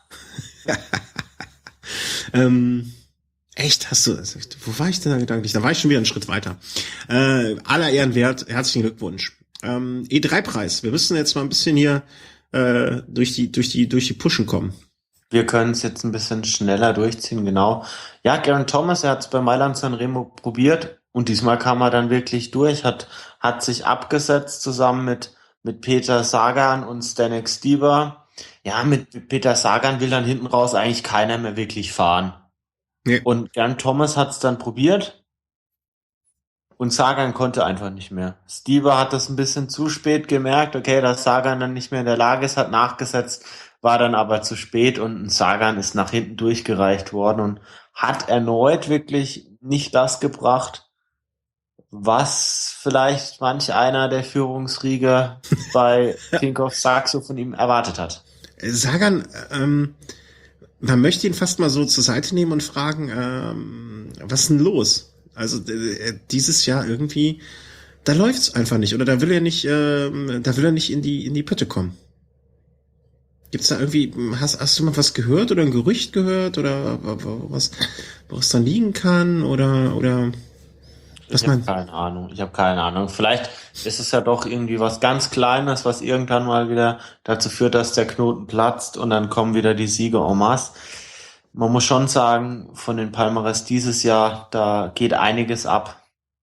ähm, echt, hast du, wo war ich denn da gedanklich? Da war ich schon wieder einen Schritt weiter. Äh, aller Ehren wert, herzlichen Glückwunsch. Ähm, E drei Preis. Wir müssen jetzt mal ein bisschen hier äh, durch die, durch die, durch die Pushen kommen. Wir können es jetzt ein bisschen schneller durchziehen, genau. Ja, Geraint Thomas, er hat es bei Mailand Sanremo probiert und diesmal kam er dann wirklich durch, hat, hat sich abgesetzt zusammen mit, mit Peter Sagan und Zdeněk Stybar. Ja, mit Peter Sagan will dann hinten raus eigentlich keiner mehr wirklich fahren. Nee. Und Geraint Thomas hat es dann probiert und Sagan konnte einfach nicht mehr. Stybar hat das ein bisschen zu spät gemerkt, okay, dass Sagan dann nicht mehr in der Lage ist, hat nachgesetzt, war dann aber zu spät und Sagan ist nach hinten durchgereicht worden und hat erneut wirklich nicht das gebracht, was vielleicht manch einer der Führungsriege bei Tinkoff Saxo von ihm erwartet hat. Sagan, ähm, man möchte ihn fast mal so zur Seite nehmen und fragen, ähm, was ist denn los? Also äh, dieses Jahr irgendwie, da läuft's einfach nicht oder da will er nicht, äh, da will er nicht in die in die Pötte kommen. Gibt's da irgendwie, hast, hast du mal was gehört oder ein Gerücht gehört oder was, wo es dann liegen kann oder oder was Ich habe man? keine Ahnung, ich habe keine Ahnung. Vielleicht ist es ja doch irgendwie was ganz Kleines, was irgendwann mal wieder dazu führt, dass der Knoten platzt und dann kommen wieder die Siege en masse. Man muss schon sagen, von den Palmares dieses Jahr, da geht einiges ab.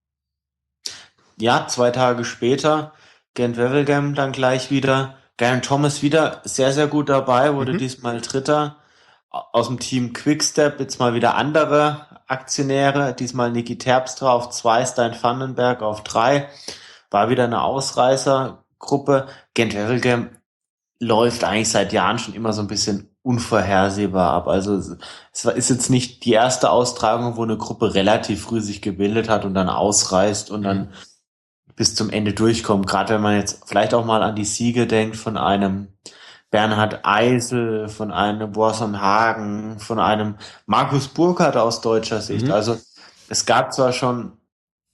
Ja, zwei Tage später, Gent-Wevelgem dann gleich wieder. Geraint Thomas wieder sehr, sehr gut dabei, wurde Mhm. diesmal Dritter. Aus dem Team Quickstep jetzt mal wieder andere Aktionäre. Diesmal Niki Terpstra auf zwei, Stein Vandenberg auf drei. War wieder eine Ausreißergruppe. Gent-Wevelgem läuft eigentlich seit Jahren schon immer so ein bisschen unvorhersehbar ab. Also es es ist jetzt nicht die erste Austragung, wo eine Gruppe relativ früh sich gebildet hat und dann ausreißt und dann bis zum Ende durchkommt. Gerade wenn man jetzt vielleicht auch mal an die Siege denkt von einem Bernhard Eisel, von einem Boasson Hagen, von einem Markus Burkhardt aus deutscher Sicht. Mhm. Also es gab zwar schon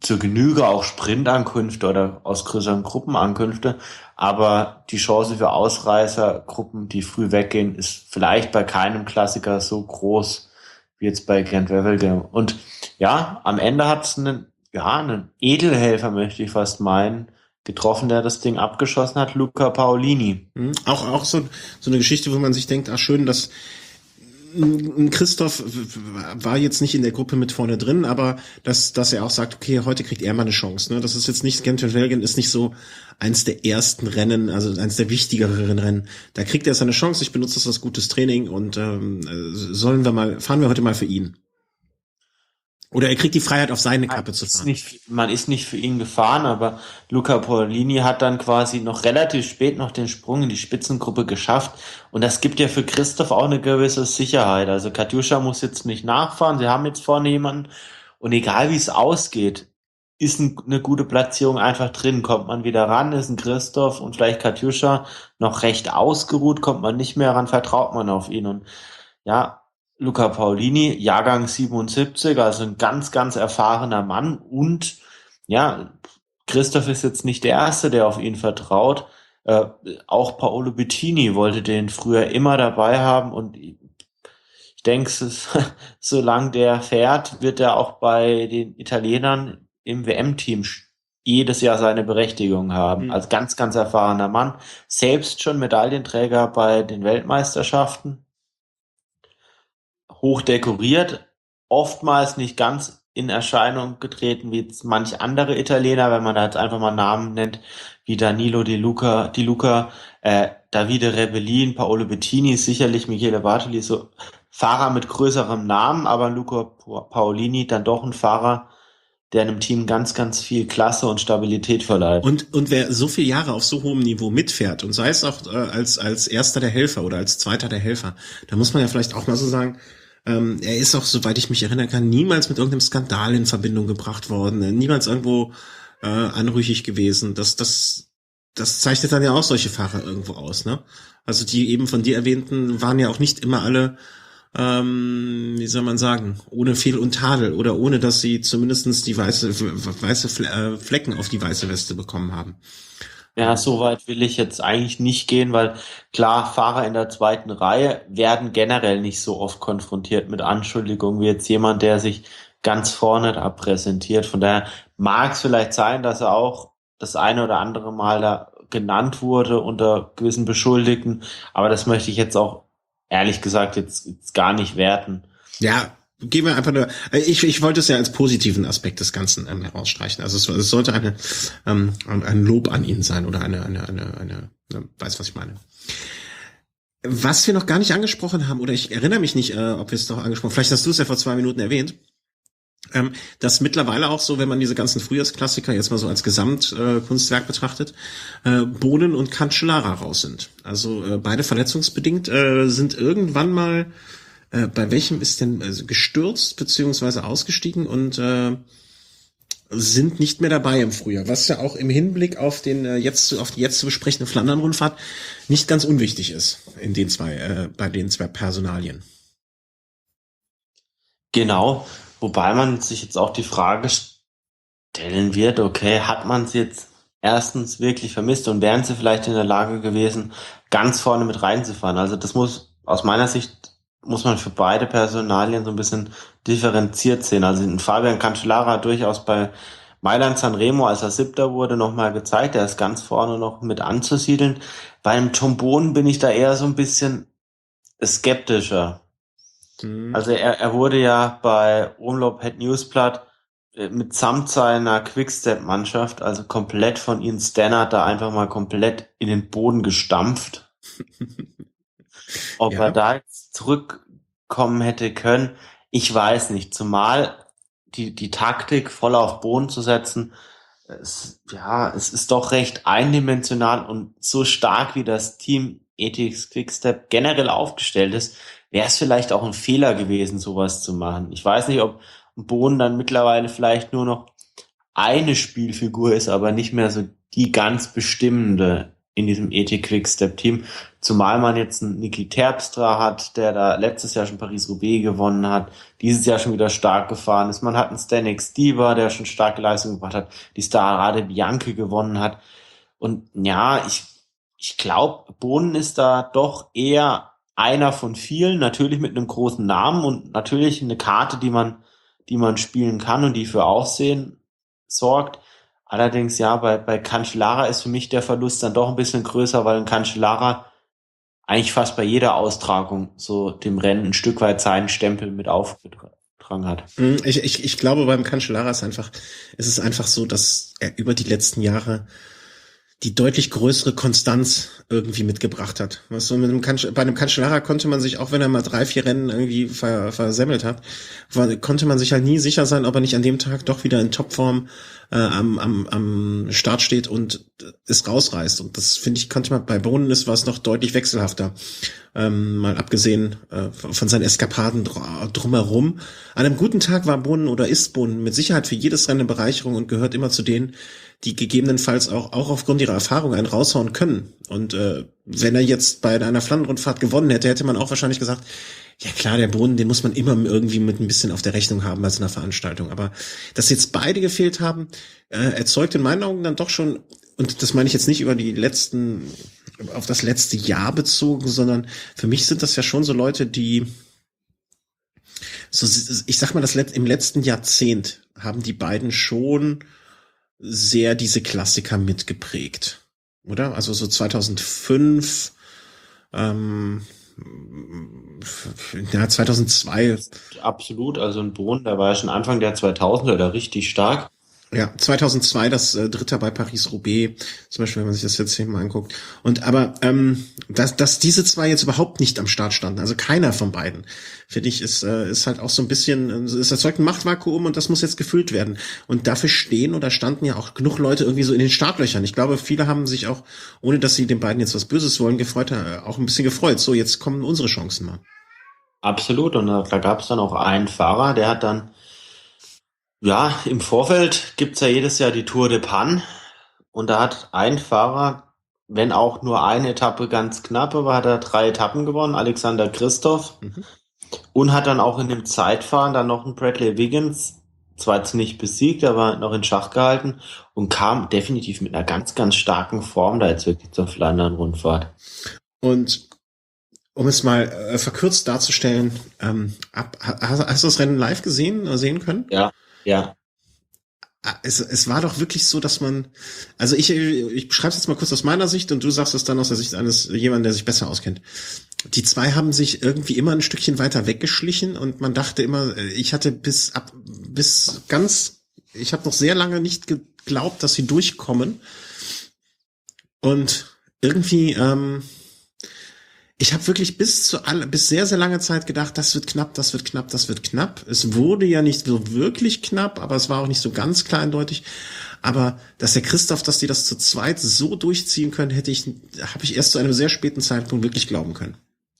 zur Genüge auch Sprintankünfte oder aus größeren Gruppenankünfte, aber die Chance für Ausreißergruppen, die früh weggehen, ist vielleicht bei keinem Klassiker so groß wie jetzt bei Gent Wevelgem. Und ja, am Ende hat es einen, ja, einen Edelhelfer, möchte ich fast meinen, getroffen, der das Ding abgeschossen hat, Luca Paolini. Mhm. Auch, auch so, so eine Geschichte, wo man sich denkt, ach schön, dass Christoph war jetzt nicht in der Gruppe mit vorne drin, aber dass, dass er auch sagt, okay, heute kriegt er mal eine Chance. Ne? Das ist jetzt nicht, Gent Wevelgem ist nicht so eins der ersten Rennen, also eins der wichtigeren Rennen. Da kriegt er seine Chance, ich benutze das als gutes Training und ähm, sollen wir mal, fahren wir heute mal für ihn. Oder er kriegt die Freiheit, auf seine Kappe zu fahren. Nicht, man ist nicht für ihn gefahren, aber Luca Paolini hat dann quasi noch relativ spät noch den Sprung in die Spitzengruppe geschafft. Und das gibt ja für Christoph auch eine gewisse Sicherheit. Also Katjuscha muss jetzt nicht nachfahren, sie haben jetzt vorne jemanden. Und egal wie es ausgeht, ist eine gute Platzierung einfach drin. Kommt man wieder ran, ist ein Christoph und vielleicht Katjuscha noch recht ausgeruht, kommt man nicht mehr ran, vertraut man auf ihn. Und ja, Luca Paolini, Jahrgang siebenundsiebzig, also ein ganz, ganz erfahrener Mann. Und ja, Christoph ist jetzt nicht der Erste, der auf ihn vertraut. Äh, auch Paolo Bettini wollte den früher immer dabei haben. Und ich denke, solange der fährt, wird er auch bei den Italienern im W M-Team jedes Jahr seine Berechtigung haben. Mhm. Als ganz, ganz erfahrener Mann. Selbst schon Medaillenträger bei den Weltmeisterschaften. Hoch dekoriert, oftmals nicht ganz in Erscheinung getreten wie jetzt manch andere Italiener, wenn man da jetzt einfach mal Namen nennt, wie Danilo Di Luca, Di Luca, äh, Davide Rebellin, Paolo Bettini, sicherlich Michele Bartoli, so Fahrer mit größerem Namen, aber Luca Paolini dann doch ein Fahrer, der einem Team ganz, ganz viel Klasse und Stabilität verleiht. Und und wer so viele Jahre auf so hohem Niveau mitfährt und sei es auch äh, als als erster der Helfer oder als zweiter der Helfer, da muss man ja vielleicht auch mal so sagen, ähm, er ist auch, soweit ich mich erinnern kann, niemals mit irgendeinem Skandal in Verbindung gebracht worden, niemals irgendwo äh, anrüchig gewesen. Das das das zeichnet dann ja auch solche Fahrer irgendwo aus, ne? Also die eben von dir erwähnten waren ja auch nicht immer alle, ähm, wie soll man sagen, ohne Fehl und Tadel oder ohne, dass sie zumindestens die weiße, weiße Flecken auf die weiße Weste bekommen haben. Ja, so weit will ich jetzt eigentlich nicht gehen, weil klar, Fahrer in der zweiten Reihe werden generell nicht so oft konfrontiert mit Anschuldigungen wie jetzt jemand, der sich ganz vorne da präsentiert. Von daher mag es vielleicht sein, dass er auch das eine oder andere Mal da genannt wurde unter gewissen Beschuldigten, aber das möchte ich jetzt auch ehrlich gesagt jetzt, jetzt gar nicht werten. Ja, gehen wir einfach nur, ich, ich wollte es ja als positiven Aspekt des Ganzen ähm, herausstreichen. Also es, es sollte eine, ähm, ein Lob an ihn sein oder eine, eine, eine, eine, eine, weiß, was ich meine. Was wir noch gar nicht angesprochen haben, oder ich erinnere mich nicht, äh, ob wir es doch angesprochen haben, vielleicht hast du es ja vor zwei Minuten erwähnt, ähm, dass mittlerweile auch so, wenn man diese ganzen Frühjahrsklassiker jetzt mal so als Gesamtkunstwerk äh, betrachtet, äh, Bohnen und Cancellara raus sind. Also äh, beide verletzungsbedingt äh, sind irgendwann mal Äh, bei welchem ist denn also gestürzt beziehungsweise ausgestiegen und äh, sind nicht mehr dabei im Frühjahr, was ja auch im Hinblick auf den äh, jetzt auf die jetzt zu besprechende Flandern-Rundfahrt nicht ganz unwichtig ist in den zwei äh, bei den zwei Personalien. Genau, wobei man sich jetzt auch die Frage stellen wird, okay, hat man es jetzt erstens wirklich vermisst und wären sie vielleicht in der Lage gewesen, ganz vorne mit reinzufahren? Also das muss aus meiner Sicht muss man für beide Personalien so ein bisschen differenziert sehen. Also in Fabian Cancellara durchaus bei Mailand Sanremo, als er Siebter wurde, nochmal gezeigt, er ist ganz vorne noch mit anzusiedeln. Beim Tom Bohnen bin ich da eher so ein bisschen skeptischer. Mhm. Also er, er wurde ja bei Omloop Het Nieuwsblad mitsamt seiner Quickstep-Mannschaft, also komplett von Ian Stannard, da einfach mal komplett in den Boden gestampft. Ob ja. er da jetzt zurückkommen hätte können, ich weiß nicht. Zumal die, die Taktik voll auf Boden zu setzen, es, ja, es ist doch recht eindimensional und so stark wie das Team E T X Quickstep generell aufgestellt ist, wäre es vielleicht auch ein Fehler gewesen, sowas zu machen. Ich weiß nicht, ob Bohnen dann mittlerweile vielleicht nur noch eine Spielfigur ist, aber nicht mehr so die ganz bestimmende in diesem E T Quickstep-Team. Zumal man jetzt einen Niki Terpstra hat, der da letztes Jahr schon Paris-Roubaix gewonnen hat, dieses Jahr schon wieder stark gefahren ist. Man hat einen Stanek Stibar, der schon starke Leistung gebracht hat, die Starade Bianche gewonnen hat. Und ja, ich, ich glaube, Bohnen ist da doch eher einer von vielen, natürlich mit einem großen Namen und natürlich eine Karte, die man, die man spielen kann und die für Aufsehen sorgt. Allerdings, ja, bei, bei Cancellara ist für mich der Verlust dann doch ein bisschen größer, weil ein Cancellara eigentlich fast bei jeder Austragung so dem Rennen ein Stück weit seinen Stempel mit aufgetragen hat. Ich, ich, ich glaube, beim Cancellara ist einfach, es ist einfach so, dass er über die letzten Jahre die deutlich größere Konstanz irgendwie mitgebracht hat. Was so mit einem Canc- bei einem Cancellara konnte man sich, auch wenn er mal drei, vier Rennen irgendwie ver- versemmelt hat, war, konnte man sich halt nie sicher sein, ob er nicht an dem Tag doch wieder in Topform äh, am, am, am Start steht und es rausreißt. Und das, finde ich, konnte man bei Bohnen, ist war es noch deutlich wechselhafter. Ähm, mal abgesehen äh, von seinen Eskapaden dr- drumherum. An einem guten Tag war Bohnen oder ist Bohnen mit Sicherheit für jedes Rennen eine Bereicherung und gehört immer zu denen, die gegebenenfalls auch, auch aufgrund ihrer Erfahrung einen raushauen können. Und äh, wenn er jetzt bei einer Flandern-Rundfahrt gewonnen hätte, hätte man auch wahrscheinlich gesagt, ja klar, der Bohnen, den muss man immer irgendwie mit ein bisschen auf der Rechnung haben bei so einer Veranstaltung. Aber dass jetzt beide gefehlt haben, äh, erzeugt in meinen Augen dann doch schon, und das meine ich jetzt nicht über die letzten, auf das letzte Jahr bezogen, sondern für mich sind das ja schon so Leute, die so, ich sag mal, das Let- im letzten Jahrzehnt haben die beiden schon sehr diese Klassiker mitgeprägt, oder? Also so zweitausendfünf, ähm, ja, zweitausendzwei. Absolut, also ein Bohnen, der war ja schon Anfang der zweitausender da richtig stark. Ja, zweitausendzwei das äh, Dritter bei Paris-Roubaix, zum Beispiel, wenn man sich das jetzt hier mal anguckt. Und aber, ähm, dass, dass diese zwei jetzt überhaupt nicht am Start standen, also keiner von beiden, finde ich, ist, äh, ist halt auch so ein bisschen, es erzeugt ein Machtvakuum und das muss jetzt gefüllt werden. Und dafür stehen oder standen ja auch genug Leute irgendwie so in den Startlöchern. Ich glaube, viele haben sich auch, ohne dass sie den beiden jetzt was Böses wollen, gefreut, äh, auch ein bisschen gefreut. So, jetzt kommen unsere Chancen mal. Absolut, und da, da gab es dann auch einen Fahrer, der hat dann, ja, im Vorfeld gibt's ja jedes Jahr die Tour de Panne und da hat ein Fahrer, wenn auch nur eine Etappe ganz knapp, aber hat er drei Etappen gewonnen, Alexander Kristoff, Mhm. und hat dann auch in dem Zeitfahren dann noch einen Bradley Wiggins, zwar jetzt nicht besiegt, aber noch in Schach gehalten und kam definitiv mit einer ganz, ganz starken Form da jetzt wirklich zur Flandern-Rundfahrt. Und um es mal äh, verkürzt darzustellen, ähm, ab, hast, hast du das Rennen live gesehen, äh, sehen können? Ja, ja. Es, es war doch wirklich so, dass man, also ich, ich beschreibe es jetzt mal kurz aus meiner Sicht und du sagst es dann aus der Sicht eines jemanden, der sich besser auskennt. Die zwei haben sich irgendwie immer ein Stückchen weiter weggeschlichen und man dachte immer, ich hatte bis ab bis ganz, ich habe noch sehr lange nicht geglaubt, dass sie durchkommen. Und irgendwie, ähm, ich habe wirklich bis zu alle, bis sehr, sehr lange Zeit gedacht, das wird knapp, das wird knapp, das wird knapp. Es wurde ja nicht so wirklich knapp, aber es war auch nicht so ganz klar eindeutig. Aber dass der Christoph, dass die das zu zweit so durchziehen können, hätte ich, habe ich erst zu einem sehr späten Zeitpunkt wirklich glauben können.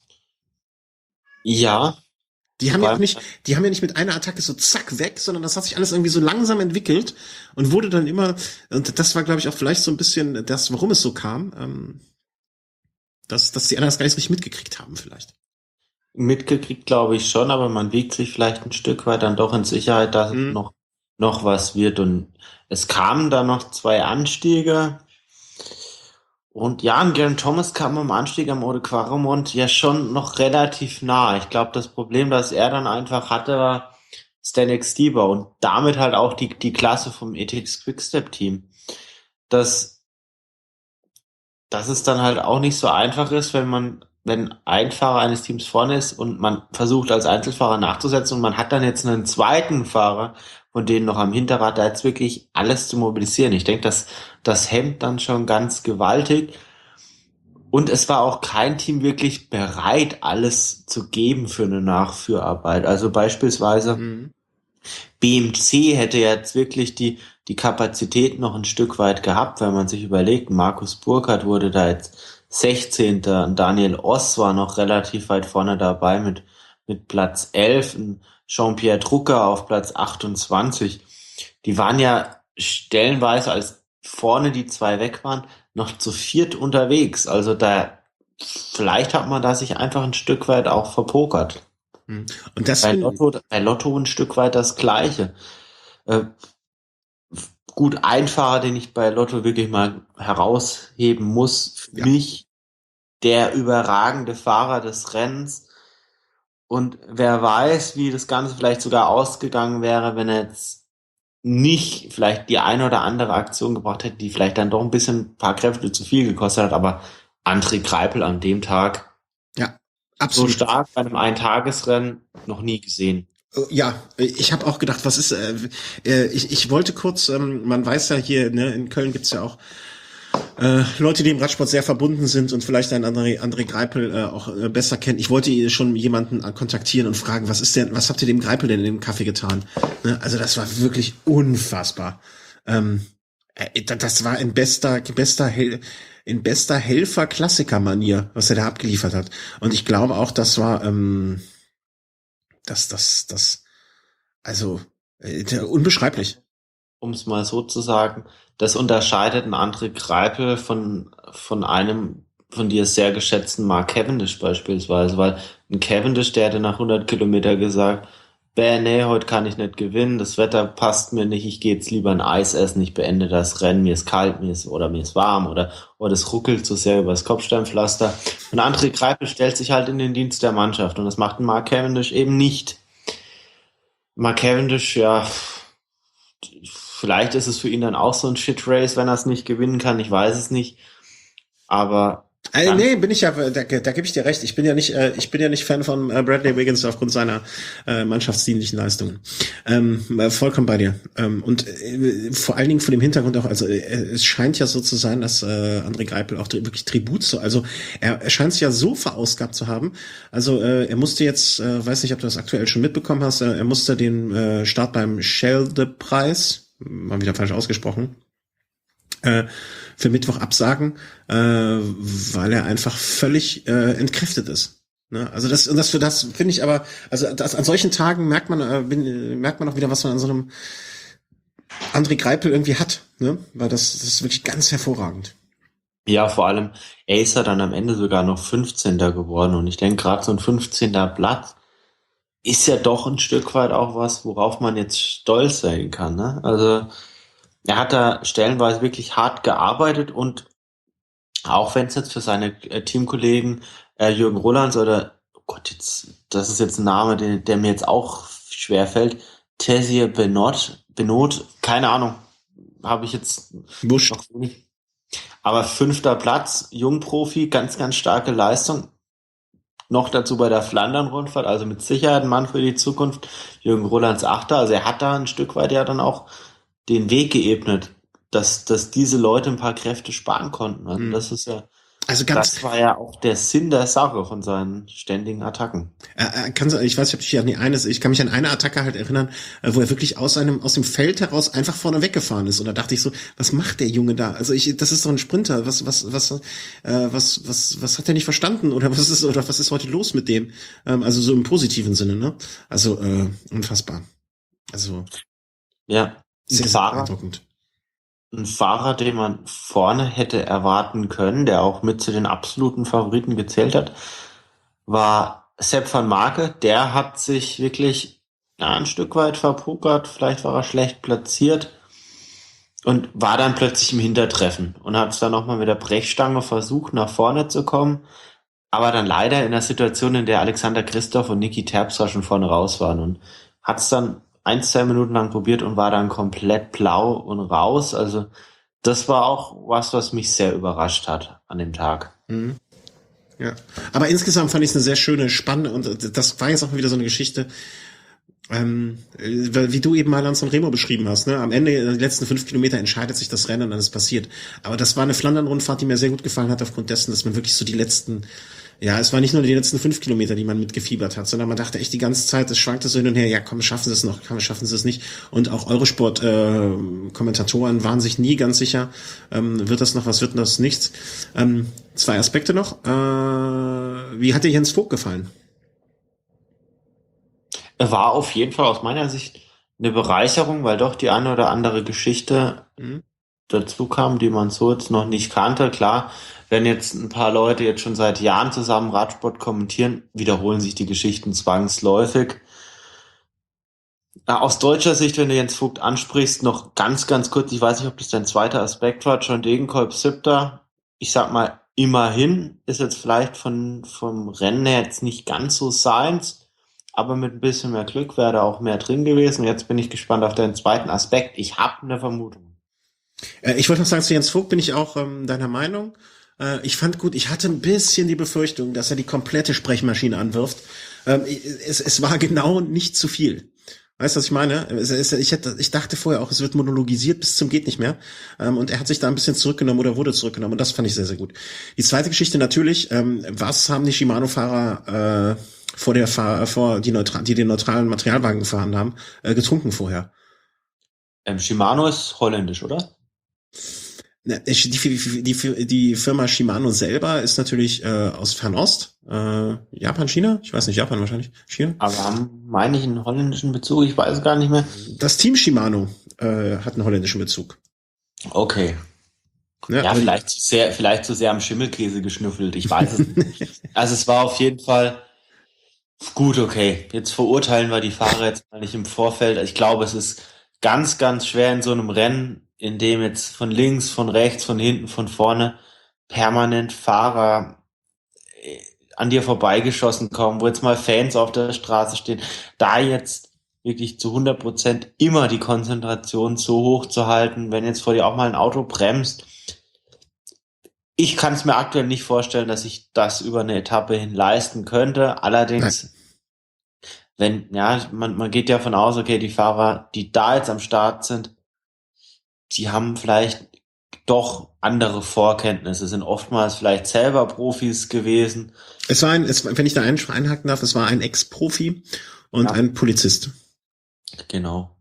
Ja. Die haben ja auch nicht, die haben ja nicht mit einer Attacke so zack weg, sondern das hat sich alles irgendwie so langsam entwickelt und wurde dann immer, und das war, glaube ich, auch vielleicht so ein bisschen das, warum es so kam, ähm, dass, dass die anderen das gar nicht so richtig mitgekriegt haben vielleicht. Mitgekriegt glaube ich schon, aber man wiegt sich vielleicht ein Stück weit dann doch in Sicherheit, dass Mhm. es noch, noch was wird. Und es kamen dann noch zwei Anstiege. Und ja, ein Geraint Thomas kam am Anstieg am Eau de Quaremont ja schon noch relativ nah. Ich glaube, das Problem, das er dann einfach hatte, war Stanek Stibar und damit halt auch die, die Klasse vom E T X Quickstep Team. Dass, dass es dann halt auch nicht so einfach ist, wenn man, wenn ein Fahrer eines Teams vorne ist und man versucht als Einzelfahrer nachzusetzen und man hat dann jetzt einen zweiten Fahrer von denen noch am Hinterrad, da jetzt wirklich alles zu mobilisieren. Ich denke, das, das hemmt dann schon ganz gewaltig. Und es war auch kein Team wirklich bereit, alles zu geben für eine Nachführarbeit. Also beispielsweise Mhm. B M C hätte jetzt wirklich die, die Kapazität noch ein Stück weit gehabt, wenn man sich überlegt, Markus Burkhardt wurde da jetzt sechzehnter und Daniel Oss war noch relativ weit vorne dabei mit, mit Platz elf, und Jean-Pierre Drucker auf Platz achtundzwanzig. Die waren ja stellenweise, als vorne die zwei weg waren, noch zu viert unterwegs. Also da, vielleicht hat man da sich einfach ein Stück weit auch verpokert. Hm. Und das Bei bin, Lotto, bei Lotto ein Stück weit das Gleiche. Äh, gut, ein Fahrer, den ich bei Lotto wirklich mal herausheben muss, für ja, mich der überragende Fahrer des Rennens. Und wer weiß, wie das Ganze vielleicht sogar ausgegangen wäre, wenn er jetzt nicht vielleicht die eine oder andere Aktion gebracht hätte, die vielleicht dann doch ein bisschen ein paar Kräfte zu viel gekostet hat. Aber André Greipel an dem Tag ja, so absolut. stark bei einem Eintagesrennen noch nie gesehen. Ja, ich habe auch gedacht, was ist, äh, äh, ich, ich wollte kurz, ähm, man weiß ja hier, ne, in Köln gibt's ja auch äh, Leute, die im Radsport sehr verbunden sind und vielleicht einen André, André Greipel äh, auch äh, besser kennen. Ich wollte schon jemanden äh, kontaktieren und fragen, was ist denn, was habt ihr dem Greipel denn in dem Kaffee getan? Ne? Also das war wirklich unfassbar. Ähm, äh, das war in bester, bester, Hel in bester Helfer-Klassiker-Manier, was er da abgeliefert hat. Und ich glaube auch, das war, ähm, das, das, das, also äh, unbeschreiblich. Um es mal so zu sagen, das unterscheidet einen André Greipel von, von einem von dir sehr geschätzten Mark Cavendish beispielsweise, weil ein Cavendish, der hätte nach hundert Kilometer gesagt, bäh, nee, heute kann ich nicht gewinnen, das Wetter passt mir nicht, ich gehe jetzt lieber ein Eis essen, ich beende das Rennen, mir ist kalt, mir ist, oder mir ist warm, oder, oder das ruckelt zu sehr übers Kopfsteinpflaster. Und André Greipel stellt sich halt in den Dienst der Mannschaft und das macht ein Mark Cavendish eben nicht. Mark Cavendish, ja, vielleicht ist es für ihn dann auch so ein Shit-Race, wenn er es nicht gewinnen kann. Ich weiß es nicht. Aber Äh, nee, bin ich ja, da, da gebe ich dir recht. Ich bin ja nicht, äh, ich bin ja nicht Fan von äh, Bradley Wiggins aufgrund seiner äh, mannschaftsdienlichen Leistungen. Ähm, äh, vollkommen bei dir. Ähm, und äh, vor allen Dingen von dem Hintergrund auch, also äh, es scheint ja so zu sein, dass äh, André Greipel auch tri- wirklich Tribut zu, also er, er scheint sich ja so verausgabt zu haben. Also äh, er musste jetzt, äh, weiß nicht, ob du das aktuell schon mitbekommen hast, äh, er musste den äh, Start beim Schelde-Preis, mal wieder falsch ausgesprochen, äh, für Mittwoch absagen, äh, weil er einfach völlig äh, entkräftet ist. Ne? Also das und das für das finde ich aber, also das, an solchen Tagen merkt man äh, bin, merkt man auch wieder, was man an so einem André Greipel irgendwie hat, ne? Weil das, das ist wirklich ganz hervorragend. ja, vor allem, er ist ja dann am Ende sogar noch fünfzehnter geworden. Und ich denke, gerade so ein fünfzehnter Platz ist ja doch ein Stück weit auch was, worauf man jetzt stolz sein kann. Ne? Also er hat da stellenweise wirklich hart gearbeitet und auch wenn es jetzt für seine äh, Teamkollegen äh, Jürgen Rolands oder, oh Gott, jetzt, das ist jetzt ein Name, der, der mir jetzt auch schwer fällt, Tessier Benot, Benot, keine Ahnung, habe ich jetzt Wurscht. noch nicht. Aber fünfter Platz, Jungprofi, ganz, ganz starke Leistung. Noch dazu bei der Flandern-Rundfahrt, also mit Sicherheit ein Mann für die Zukunft. Jürgen Rolands Achter, also er hat da ein Stück weit ja dann auch den Weg geebnet, dass, dass diese Leute ein paar Kräfte sparen konnten. Also Mhm. das ist ja, Also ganz, das war ja auch der Sinn der Sache von seinen ständigen Attacken. äh, äh, kann, ich weiß nicht, ob ich an die eine, ich kann mich an eine Attacke halt erinnern, äh, wo er wirklich aus einem, aus dem Feld heraus einfach vorne weggefahren ist. Und da dachte ich so, was macht der Junge da? Also ich, das ist doch ein Sprinter. Was, was, was, äh, was, was, was hat er nicht verstanden? Oder was ist, oder was ist heute los mit dem? Ähm, also so im positiven Sinne, ne? Also, äh, unfassbar. Also, Ja, ein sehr, sehr Fahrer, beeindruckend. ein Fahrer, den man vorne hätte erwarten können, der auch mit zu den absoluten Favoriten gezählt hat, war Sepp van Marke. Der hat sich wirklich ja, ein Stück weit verpokert. Vielleicht war er schlecht platziert und war dann plötzlich im Hintertreffen und hat es dann nochmal mit der Brechstange versucht, nach vorne zu kommen. Aber dann leider in der Situation, in der Alexander Christoph und Niki Terpstra schon vorne raus waren und hat es dann ein, zwei Minuten lang probiert und war dann komplett blau und raus. Also das war auch was, was mich sehr überrascht hat an dem Tag. Mhm. Ja. Aber insgesamt fand ich es eine sehr schöne, spannende, und das war jetzt auch wieder so eine Geschichte, ähm, wie du eben mal Lance und Remo beschrieben hast, ne? Am Ende, die letzten fünf Kilometer entscheidet sich das Rennen und dann ist passiert. Aber das war eine Flandern-Rundfahrt, die mir sehr gut gefallen hat, aufgrund dessen, dass man wirklich so die letzten, ja, es war nicht nur die letzten fünf Kilometer, die man mitgefiebert hat, sondern man dachte echt die ganze Zeit, es schwankte so hin und her, ja komm, schaffen sie es noch, komm, schaffen sie es nicht. Und auch Eurosport-Kommentatoren äh, waren sich nie ganz sicher, ähm, wird das noch was, wird das nichts. Ähm, zwei Aspekte noch. Äh, wie hat dir Jens Vogt gefallen? Er war auf jeden Fall aus meiner Sicht eine Bereicherung, weil doch die eine oder andere Geschichte Mhm. dazu kamen, die man so jetzt noch nicht kannte. Klar, wenn jetzt ein paar Leute jetzt schon seit Jahren zusammen Radsport kommentieren, wiederholen sich die Geschichten zwangsläufig. Aus deutscher Sicht, wenn du Jens Vogt ansprichst, noch ganz, ganz kurz, ich weiß nicht, ob das dein zweiter Aspekt war, John Degenkolb siebter. Ich sag mal, immerhin ist jetzt vielleicht von vom Rennen her jetzt nicht ganz so seins, aber mit ein bisschen mehr Glück wäre da auch mehr drin gewesen. Jetzt bin ich gespannt auf deinen zweiten Aspekt. Ich habe eine Vermutung. Äh, ich wollte noch sagen, zu Jens Vogt bin ich auch ähm, deiner Meinung. Äh, ich fand gut, ich hatte ein bisschen die Befürchtung, dass er die komplette Sprechmaschine anwirft. Ähm, es, es war genau nicht zu viel. Weißt du, was ich meine? Ich, hätte, ich dachte vorher auch, es wird monologisiert bis zum geht nicht mehr. Und er hat sich da ein bisschen zurückgenommen oder wurde zurückgenommen. Und das fand ich sehr, sehr gut. Die zweite Geschichte natürlich, was haben die Shimano-Fahrer äh, vor der Fahr vor die, neutral, die den neutralen Materialwagen gefahren haben, äh, getrunken vorher? Ähm, Shimano ist holländisch, oder? Die, die, die, die Firma Shimano selber ist natürlich äh, aus Fernost. Äh, Japan, China? Ich weiß nicht, Japan wahrscheinlich. China? Aber haben, meine ich, einen holländischen Bezug? Ich weiß gar nicht mehr. Das Team Shimano äh, hat einen holländischen Bezug. Okay. Ja, ja vielleicht zu sehr, vielleicht zu sehr am Schimmelkäse geschnüffelt. Ich weiß es nicht. Also es war auf jeden Fall gut, okay. Jetzt verurteilen wir die Fahrer jetzt mal nicht im Vorfeld. Ich glaube, es ist ganz, ganz schwer in so einem Rennen, in dem jetzt von links, von rechts, von hinten, von vorne permanent Fahrer an dir vorbeigeschossen kommen, wo jetzt mal Fans auf der Straße stehen, da jetzt wirklich zu hundert Prozent immer die Konzentration so hoch zu halten, wenn jetzt vor dir auch mal ein Auto bremst. Ich kann es mir aktuell nicht vorstellen, dass ich das über eine Etappe hin leisten könnte. Allerdings, Nein. wenn, ja, man, man geht ja von aus, okay, die Fahrer, die da jetzt am Start sind, die haben vielleicht doch andere Vorkenntnisse, sind oftmals vielleicht selber Profis gewesen. Es war ein, es, wenn ich da einhaken darf, es war ein Ex-Profi und ja. ein Polizist. Genau.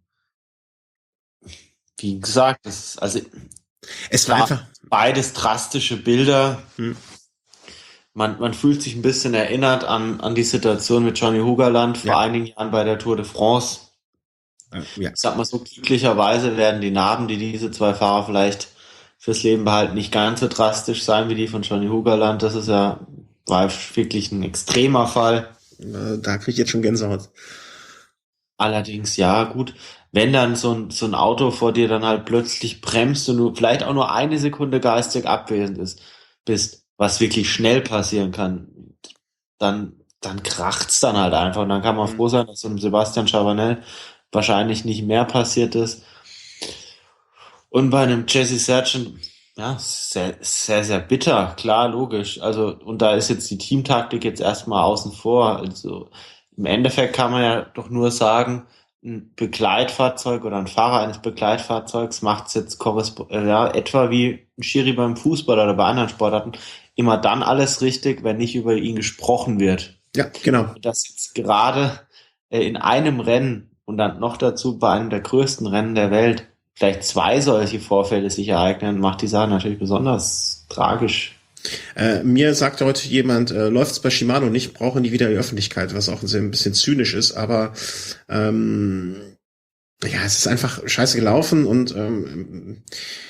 Wie gesagt, das ist, also es war einfach beides drastische Bilder. Hm. Man, man fühlt sich ein bisschen erinnert an, an die Situation mit Johnny Hugerland vor ja. einigen Jahren bei der Tour de France. Ja. Ich sag mal so, glücklicherweise werden die Narben, die diese zwei Fahrer vielleicht fürs Leben behalten, nicht ganz so drastisch sein wie die von Johnny Hugerland. Das ist ja, war wirklich ein extremer Fall. Da kriege ich jetzt schon Gänsehaut. Allerdings, ja, gut, wenn dann so ein, so ein Auto vor dir dann halt plötzlich bremst und du vielleicht auch nur eine Sekunde geistig abwesend ist, bist, was wirklich schnell passieren kann, dann, dann kracht's dann halt einfach. Und dann kann man froh sein, dass so einem Sebastian Chavanel wahrscheinlich nicht mehr passiert ist. Und bei einem Jesse Sergeant, ja, sehr, sehr, sehr bitter, klar, logisch. Also, und da ist jetzt die Teamtaktik jetzt erstmal außen vor. Also, im Endeffekt kann man ja doch nur sagen, ein Begleitfahrzeug oder ein Fahrer eines Begleitfahrzeugs macht es jetzt korresp- äh, ja, etwa wie ein Schiri beim Fußball oder bei anderen Sportarten, immer dann alles richtig, wenn nicht über ihn gesprochen wird. Ja, genau. Und das jetzt gerade äh, in einem Rennen und dann noch dazu bei einem der größten Rennen der Welt vielleicht zwei solche Vorfälle sich ereignen, macht die Sache natürlich besonders tragisch. Äh, mir sagte heute jemand, äh, läuft's bei Shimano nicht, brauchen die wieder die Öffentlichkeit, was auch ein, sehr, ein bisschen zynisch ist, aber ähm, ja, es ist einfach scheiße gelaufen und ähm,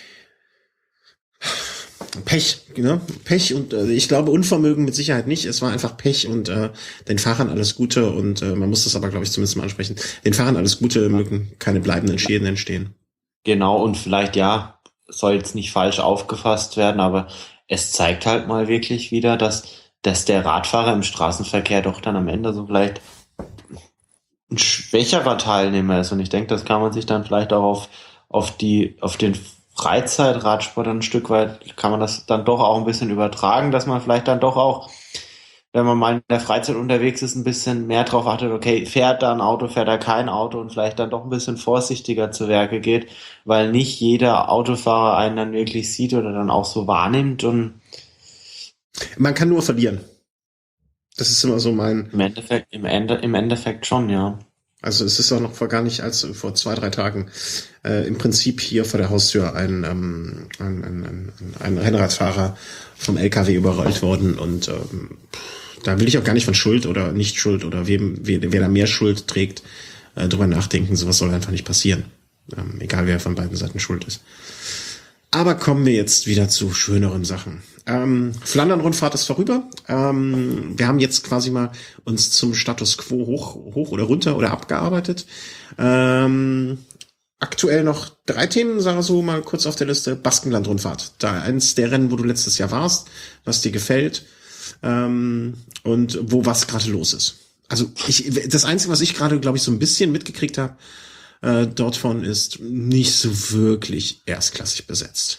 Pech, ne? Pech und äh, ich glaube Unvermögen mit Sicherheit nicht. Es war einfach Pech und äh, den Fahrern alles Gute und äh, man muss das aber, glaube ich, zumindest mal ansprechen. Den Fahrern alles Gute, mögen keine bleibenden Schäden entstehen. Genau, und vielleicht, ja, soll jetzt nicht falsch aufgefasst werden, aber es zeigt halt mal wirklich wieder, dass, dass der Radfahrer im Straßenverkehr doch dann am Ende so vielleicht ein schwächerer Teilnehmer ist. Und ich denke, das kann man sich dann vielleicht auch auf, auf die, auf den Freizeitradsport ein Stück weit, kann man das dann doch auch ein bisschen übertragen, dass man vielleicht dann doch auch, wenn man mal in der Freizeit unterwegs ist, ein bisschen mehr drauf achtet, okay, fährt da ein Auto, fährt da kein Auto und vielleicht dann doch ein bisschen vorsichtiger zu Werke geht, weil nicht jeder Autofahrer einen dann wirklich sieht oder dann auch so wahrnimmt und man kann nur verlieren. Das ist immer so mein... Im Endeffekt, im Ende, im Endeffekt schon, ja. Also es ist auch noch vor gar nicht als vor zwei, drei Tagen äh, im Prinzip hier vor der Haustür ein, ähm, ein, ein, ein, ein Rennradfahrer vom L K W überrollt worden und ähm, da will ich auch gar nicht von Schuld oder nicht Schuld oder wem, wer, wer da mehr Schuld trägt, äh, drüber nachdenken. Sowas soll einfach nicht passieren. Ähm, egal wer von beiden Seiten schuld ist. Aber kommen wir jetzt wieder zu schöneren Sachen. Ähm, Flandern-Rundfahrt ist vorüber. Ähm, wir haben jetzt quasi mal uns zum Status Quo hoch, hoch oder runter oder abgearbeitet. Ähm, aktuell noch drei Themen, sag ich so mal kurz auf der Liste. Baskenland-Rundfahrt. Da eins der Rennen, wo du letztes Jahr warst, was dir gefällt, ähm, und wo was gerade los ist. Also ich, das Einzige, was ich gerade, glaube ich, so ein bisschen mitgekriegt habe, äh, dort von ist nicht so wirklich erstklassig besetzt.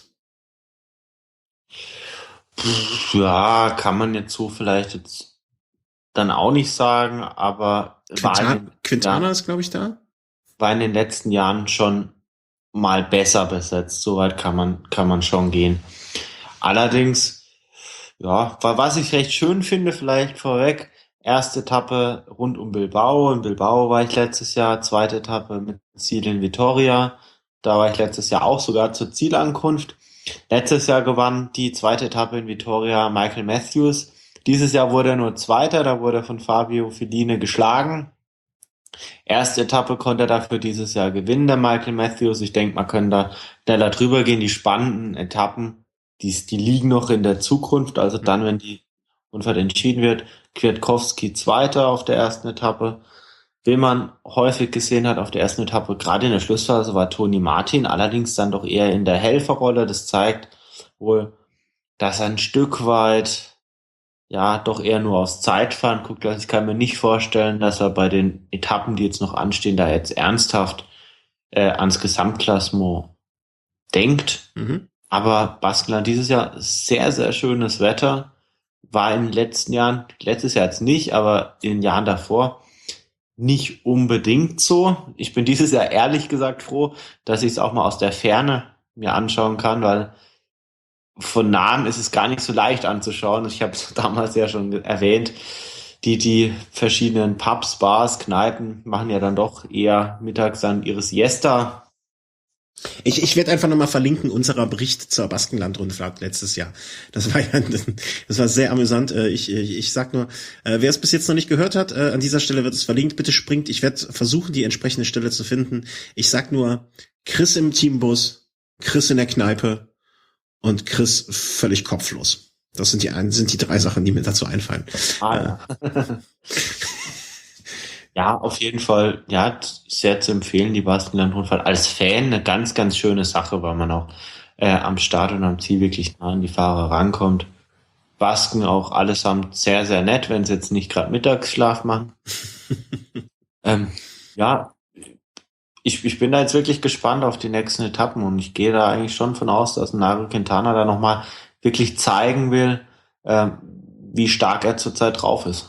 Ja, kann man jetzt so vielleicht jetzt dann auch nicht sagen, aber war in, Quintana, den, Quintana ja, ist, glaube ich, da. war in den letzten Jahren schon mal besser besetzt. Soweit kann man, kann man schon gehen. Allerdings, ja, wa- was ich recht schön finde, vielleicht vorweg, erste Etappe rund um Bilbao. In Bilbao war ich letztes Jahr, zweite Etappe mit Ziel in Vitoria. Da war ich letztes Jahr auch sogar zur Zielankunft. Letztes Jahr gewann die zweite Etappe in Vitoria Michael Matthews. Dieses Jahr wurde er nur Zweiter, da wurde er von Fabio Fellini geschlagen. Erste Etappe konnte er dafür dieses Jahr gewinnen, der Michael Matthews. Ich denke, man kann da schneller drüber gehen. Die spannenden Etappen, die, die liegen noch in der Zukunft. Also dann, wenn die Rundfahrt entschieden wird, Kwiatkowski Zweiter auf der ersten Etappe. Wen man häufig gesehen hat auf der ersten Etappe, gerade in der Schlussphase, war Toni Martin, allerdings dann doch eher in der Helferrolle. Das zeigt wohl, dass er ein Stück weit ja, doch eher nur aus Zeitfahren guckt. Also ich kann mir nicht vorstellen, dass er bei den Etappen, die jetzt noch anstehen, da jetzt ernsthaft äh, ans Gesamtklassement denkt. Mhm. Aber Baskenland dieses Jahr sehr, sehr schönes Wetter. War in den letzten Jahren, letztes Jahr jetzt nicht, aber in den Jahren davor nicht unbedingt so. Ich bin dieses Jahr ehrlich gesagt froh, dass ich es auch mal aus der Ferne mir anschauen kann, weil von nahem ist es gar nicht so leicht anzuschauen. Ich habe es damals ja schon erwähnt, die, die verschiedenen Pubs, Bars, Kneipen machen ja dann doch eher mittags dann ihre Siesta. Ich, ich werde einfach nochmal verlinken, unserer Bericht zur Baskenland-Rundfahrt letztes Jahr. Das war ja, das war sehr amüsant. Ich, ich, ich sag nur, wer es bis jetzt noch nicht gehört hat, an dieser Stelle wird es verlinkt. Bitte springt. Ich werde versuchen, die entsprechende Stelle zu finden. Ich sag nur, Chris im Teambus, Chris in der Kneipe und Chris völlig kopflos. Das sind die, sind die drei Sachen, die mir dazu einfallen. Ah, ja. Ja, auf jeden Fall, ja, sehr zu empfehlen, die Baskenland-Rundfahrt. Als Fan eine ganz, ganz schöne Sache, weil man auch äh, am Start und am Ziel wirklich nah an die Fahrer rankommt. Basken auch allesamt sehr, sehr nett, wenn sie jetzt nicht gerade Mittagsschlaf machen. ähm, ja, ich, ich bin da jetzt wirklich gespannt auf die nächsten Etappen und ich gehe da eigentlich schon von aus, dass Nairo Quintana da nochmal wirklich zeigen will, äh, wie stark er zurzeit drauf ist.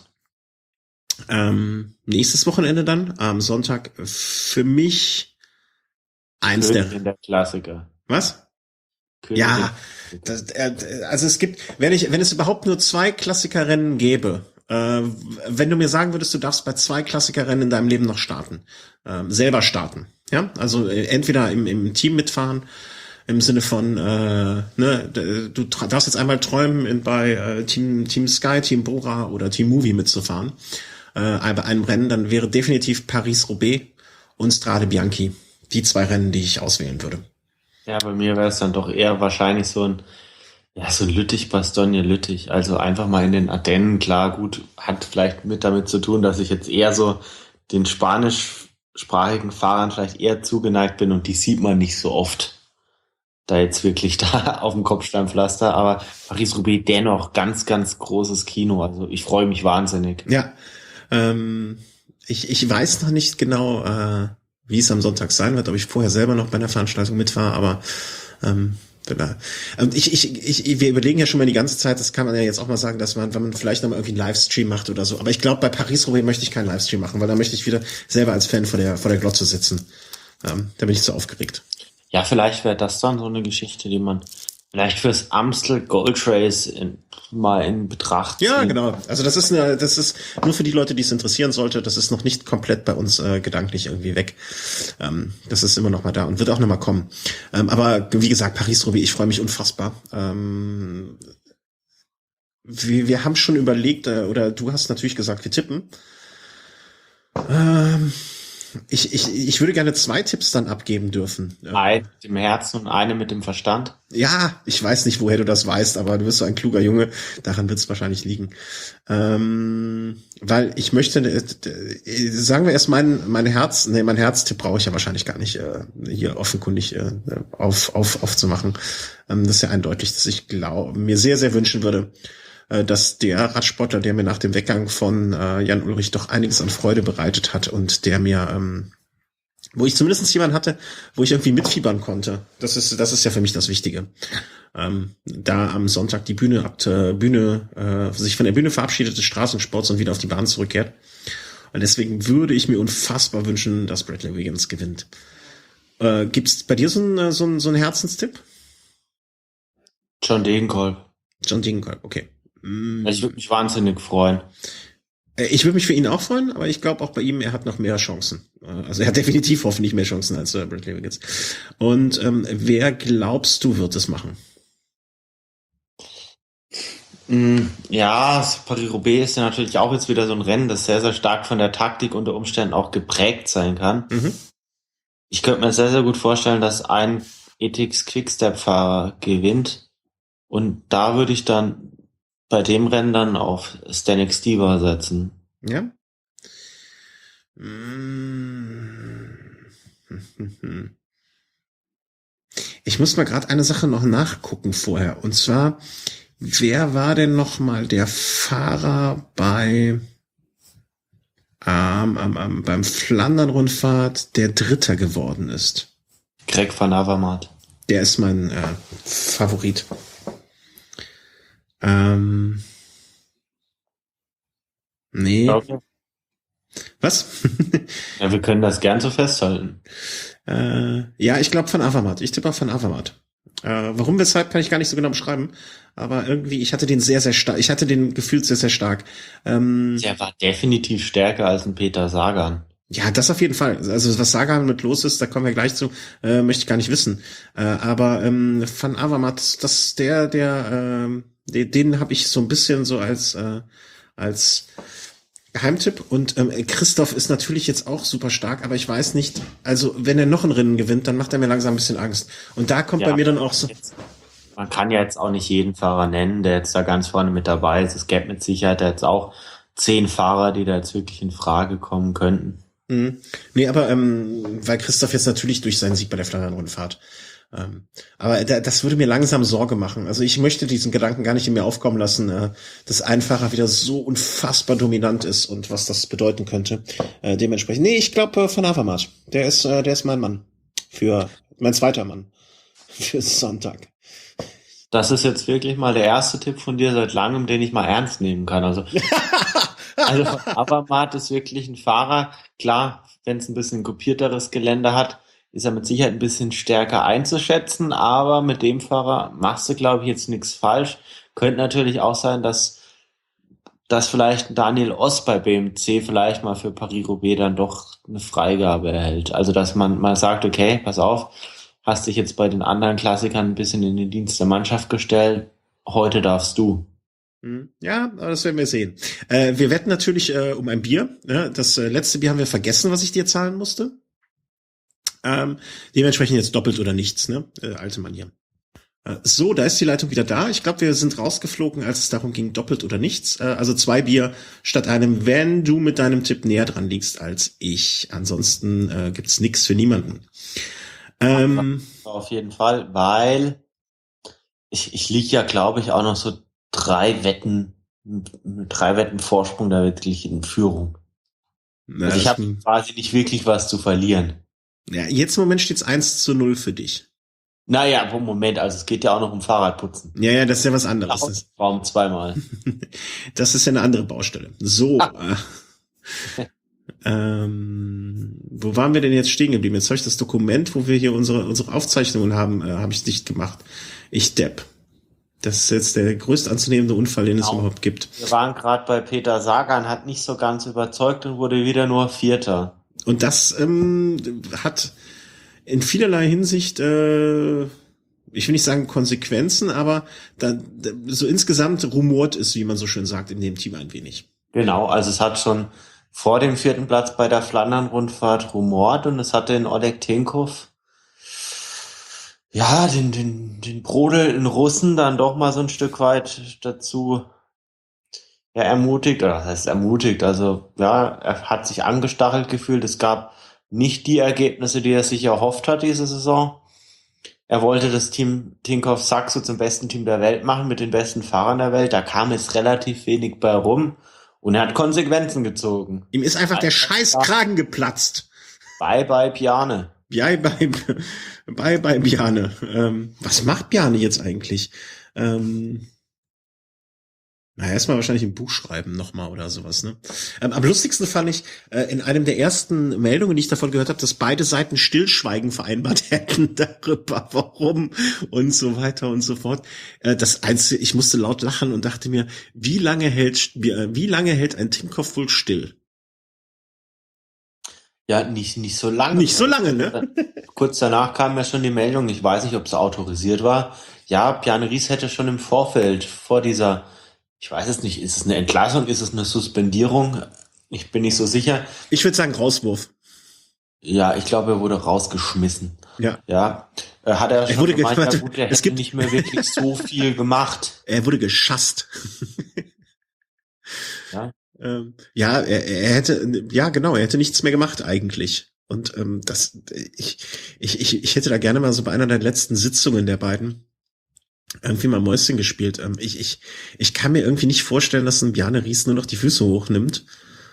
Ähm, nächstes Wochenende dann, am Sonntag, für mich eins Königin der... der Klassiker. Was? Königin Ja, das, äh, also es gibt, wenn ich, wenn es überhaupt nur zwei Klassikerrennen gäbe, äh, wenn du mir sagen würdest, du darfst bei zwei Klassikerrennen in deinem Leben noch starten, äh, selber starten, ja, also äh, entweder im, im Team mitfahren, im Sinne von, äh, ne, du darfst jetzt einmal träumen, in, bei äh, Team Team Sky, Team Bora oder Team Movie mitzufahren, äh, bei einem Rennen, dann wäre definitiv Paris-Roubaix und Strade Bianchi die zwei Rennen, die ich auswählen würde. Ja, bei mir wäre es dann doch eher wahrscheinlich so ein, ja, so ein Lüttich-Bastogne-Lüttich. Also einfach mal in den Ardennen, klar, gut, hat vielleicht mit damit zu tun, dass ich jetzt eher so den spanischsprachigen Fahrern vielleicht eher zugeneigt bin und die sieht man nicht so oft. Da jetzt wirklich da auf dem Kopfsteinpflaster, aber Paris-Roubaix dennoch ganz, ganz großes Kino. Also ich freue mich wahnsinnig. Ja, ähm, ich, ich weiß noch nicht genau, äh, wie es am Sonntag sein wird, ob ich vorher selber noch bei einer Veranstaltung mitfahre, aber ähm, ich, ich, ich, wir überlegen ja schon mal die ganze Zeit, das kann man ja jetzt auch mal sagen, dass man, wenn man vielleicht noch mal irgendwie einen Livestream macht oder so, aber ich glaube, bei Paris-Roubaix möchte ich keinen Livestream machen, weil da möchte ich wieder selber als Fan vor der, vor der Glotze sitzen. Ähm, da bin ich zu aufgeregt. Ja, vielleicht wäre das dann so eine Geschichte, die man vielleicht fürs Amstel Gold Race in, mal in Betracht zieht. Ja, genau. Also das ist eine, das ist nur für die Leute, die es interessieren sollte. Das ist noch nicht komplett bei uns äh, gedanklich irgendwie weg. Ähm, das ist immer noch mal da und wird auch noch mal kommen. Ähm, aber wie gesagt, Paris-Roubaix, ich freue mich unfassbar. Ähm, wir, wir haben schon überlegt, äh, oder du hast natürlich gesagt, wir tippen. Ähm, Ich, ich, ich würde gerne zwei Tipps dann abgeben dürfen. Eine mit dem Herzen und eine mit dem Verstand. Ja, ich weiß nicht, woher du das weißt, aber du bist so ein kluger Junge. Daran wird es wahrscheinlich liegen. Ähm, weil ich möchte, äh, sagen wir erst mein, mein Herz, nee, mein Herztipp brauche ich ja wahrscheinlich gar nicht äh, hier offenkundig äh, auf, auf, aufzumachen. Ähm, das ist ja eindeutig, dass ich glaube, mir sehr, sehr wünschen würde, dass der Radsportler, der mir nach dem Weggang von äh, Jan Ullrich doch einiges an Freude bereitet hat und der mir, ähm, wo ich zumindest jemanden hatte, wo ich irgendwie mitfiebern konnte. Das ist, das ist ja für mich das Wichtige. Ähm, da am Sonntag die Bühne ab, äh, Bühne, äh, sich von der Bühne verabschiedet des Straßensports und wieder auf die Bahn zurückkehrt. Und deswegen würde ich mir unfassbar wünschen, dass Bradley Wiggins gewinnt. Äh, gibt's bei dir so einen, so einen, so einen Herzenstipp? John Degenkolb. John Degenkolb, okay. Ich würde mich wahnsinnig freuen. Ich würde mich für ihn auch freuen, aber ich glaube auch bei ihm, er hat noch mehr Chancen. Also er hat definitiv hoffentlich mehr Chancen als äh, Bradley Wiggins. Und ähm, wer glaubst du, wird es machen? Ja, Paris-Roubaix ist ja natürlich auch jetzt wieder so ein Rennen, das sehr, sehr stark von der Taktik unter Umständen auch geprägt sein kann. Mhm. Ich könnte mir sehr, sehr gut vorstellen, dass ein Ethics Quickstep-Fahrer gewinnt. Und da würde ich dann bei dem Rennen dann auf Stanek Stibar setzen. Ja. Ich muss mal gerade eine Sache noch nachgucken vorher. Und zwar, wer war denn noch mal der Fahrer bei ähm, ähm, ähm, beim Flandern-Rundfahrt, der Dritter geworden ist? Greg van Avermaet. Der ist mein äh, Favorit. Ähm, nee. Okay. Was? Ja, wir können das gern so festhalten. Äh, ja, ich glaube Van Avermaet. Ich tippe auf Van Avermaet. Äh, warum, weshalb, kann ich gar nicht so genau beschreiben. Aber irgendwie, ich hatte den sehr, sehr stark. Ich hatte den gefühlt sehr, sehr stark. Ähm, Der war definitiv stärker als ein Peter Sagan. Ja, das auf jeden Fall. Also was Sagan mit los ist, da kommen wir gleich zu, äh, möchte ich gar nicht wissen. Äh, aber ähm, Van Avermaet, das der, der, äh, den, den habe ich so ein bisschen so als äh, als Geheimtipp. Und ähm, Christoph ist natürlich jetzt auch super stark, aber ich weiß nicht, also wenn er noch ein Rennen gewinnt, dann macht er mir langsam ein bisschen Angst. Und da kommt ja, bei mir dann auch so... Jetzt, man kann ja jetzt auch nicht jeden Fahrer nennen, der jetzt da ganz vorne mit dabei ist. Es gäbe mit Sicherheit jetzt auch zehn Fahrer, die da jetzt wirklich in Frage kommen könnten. Mhm. Nee, aber ähm, weil Christoph jetzt natürlich durch seinen Sieg bei der Flandern-Rundfahrt. Ähm, aber da, das würde mir langsam Sorge machen. Also ich möchte diesen Gedanken gar nicht in mir aufkommen lassen, äh, dass ein Fahrer wieder so unfassbar dominant ist und was das bedeuten könnte. Äh, dementsprechend, nee, ich glaube äh, Van Avermaet. Der ist, äh, der ist mein Mann. Für, mein zweiter Mann. Für Sonntag. Das ist jetzt wirklich mal der erste Tipp von dir seit langem, den ich mal ernst nehmen kann. Also, also Avermaet ist wirklich ein Fahrer. Klar, wenn es ein bisschen kopierteres Gelände hat, ist er mit Sicherheit ein bisschen stärker einzuschätzen, aber mit dem Fahrer machst du, glaube ich, jetzt nichts falsch. Könnte natürlich auch sein, dass, dass vielleicht Daniel Oss bei B M C vielleicht mal für Paris-Roubaix dann doch eine Freigabe erhält. Also, dass man mal sagt, okay, pass auf, hast dich jetzt bei den anderen Klassikern ein bisschen in den Dienst der Mannschaft gestellt, heute darfst du. Ja, aber das werden wir sehen. Äh, wir wetten natürlich äh, um ein Bier. Ja, das äh, letzte Bier haben wir vergessen, was ich dir zahlen musste. Ähm, dementsprechend jetzt doppelt oder nichts, ne? Äh, alte Manier. Äh, so, da ist die Leitung wieder da. Ich glaube, wir sind rausgeflogen, als es darum ging, doppelt oder nichts. Äh, also zwei Bier statt einem, wenn du mit deinem Tipp näher dran liegst als ich. Ansonsten äh, gibt's nichts für niemanden. Ähm, Auf jeden Fall, weil ich, ich liege ja, glaube ich, auch noch so drei Wetten, drei Wetten Vorsprung da wirklich in Führung. Na, also ich habe quasi nicht wirklich was zu verlieren. Ja, jetzt im Moment steht's eins zu null für dich. Naja, Moment, also es geht ja auch noch um Fahrradputzen. Ja, ja, das ist ja was anderes. Raum, Raum zweimal. Das ist ja eine andere Baustelle. So. Ah. äh, ähm, wo waren wir denn jetzt stehen geblieben? Jetzt habe ich das Dokument, wo wir hier unsere unsere Aufzeichnungen haben, äh, habe ich dicht gemacht. Ich depp. Das ist jetzt der größte anzunehmende Unfall, den genau. es überhaupt gibt. Wir waren gerade bei Peter Sagan, hat nicht so ganz überzeugt und wurde wieder nur Vierter. Und das ähm, hat in vielerlei Hinsicht, äh, ich will nicht sagen Konsequenzen, aber da, da, so insgesamt rumort es, wie man so schön sagt, in dem Team ein wenig. Genau, also es hat schon vor dem vierten Platz bei der Flandern-Rundfahrt rumort und es hatte in Oleg Tinkoff ja, den, den, den Brodel in Russen dann doch mal so ein Stück weit dazu ja, ermutigt, oder das heißt ermutigt, also ja, er hat sich angestachelt gefühlt, es gab nicht die Ergebnisse, die er sich erhofft hat diese Saison. Er wollte das Team Tinkoff Saxo zum besten Team der Welt machen, mit den besten Fahrern der Welt, da kam es relativ wenig bei rum und er hat Konsequenzen gezogen. Ihm ist einfach der Scheißkragen geplatzt. Bye bye Bjarne. Bye bye, bye bye Bjarne. Ähm, was macht Bjarne jetzt eigentlich? Ähm, na, erstmal wahrscheinlich ein Buch schreiben nochmal oder sowas, ne? Ähm, am lustigsten fand ich äh, in einem der ersten Meldungen, die ich davon gehört habe, dass beide Seiten Stillschweigen vereinbart hätten darüber, warum und so weiter und so fort. Äh, das Einzige, ich musste laut lachen und dachte mir, wie lange hält wie lange hält ein Tinkoff wohl still? Ja, nicht, nicht so lange. Nicht so lange, ne? Kurz danach kam ja schon die Meldung, ich weiß nicht, ob es autorisiert war. Ja, Bjarne Ries hätte schon im Vorfeld, vor dieser, ich weiß es nicht, ist es eine Entlassung, ist es eine Suspendierung? Ich bin nicht so sicher. Ich würde sagen Rauswurf. Ja, ich glaube, er wurde rausgeschmissen. Ja. Ja, äh, hat er, er schon wurde gemeint, ge- ja gut, er es hätte gibt nicht mehr wirklich so viel gemacht. Er wurde geschasst. Ja. Ähm, ja, er, er hätte, ja genau, er hätte nichts mehr gemacht eigentlich. Und ähm, das, ich, ich, ich, ich hätte da gerne mal so bei einer der letzten Sitzungen der beiden irgendwie mal Mäuschen gespielt. Ähm, ich, ich, ich kann mir irgendwie nicht vorstellen, dass ein Bjarne Ries nur noch die Füße hochnimmt.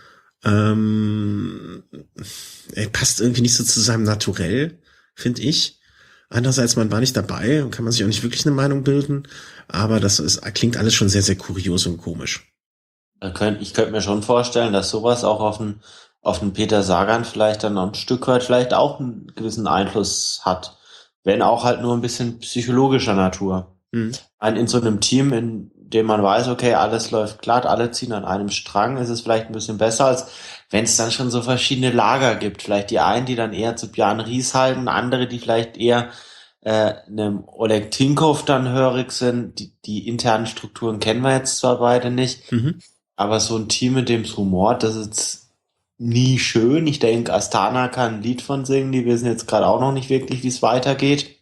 Ähm, er passt irgendwie nicht so zu seinem Naturell, finde ich. Andererseits, man war nicht dabei und kann man sich auch nicht wirklich eine Meinung bilden. Aber das ist, klingt alles schon sehr, sehr kurios und komisch. Ich könnte mir schon vorstellen, dass sowas auch auf einen, auf einen Peter Sagan vielleicht dann noch ein Stück weit vielleicht auch einen gewissen Einfluss hat. Wenn auch halt nur ein bisschen psychologischer Natur. Mhm. Ein, in so einem Team, in dem man weiß, okay, alles läuft glatt, alle ziehen an einem Strang, ist es vielleicht ein bisschen besser, als wenn es dann schon so verschiedene Lager gibt. Vielleicht die einen, die dann eher zu Bjarne Ries halten, andere, die vielleicht eher äh, einem Oleg Tinkoff dann hörig sind. Die, die internen Strukturen kennen wir jetzt zwar beide nicht, mhm. aber so ein Team, in dem es rumort, das ist nie schön. Ich denke, Astana kann ein Lied von singen. Die wissen jetzt gerade auch noch nicht wirklich, wie es weitergeht.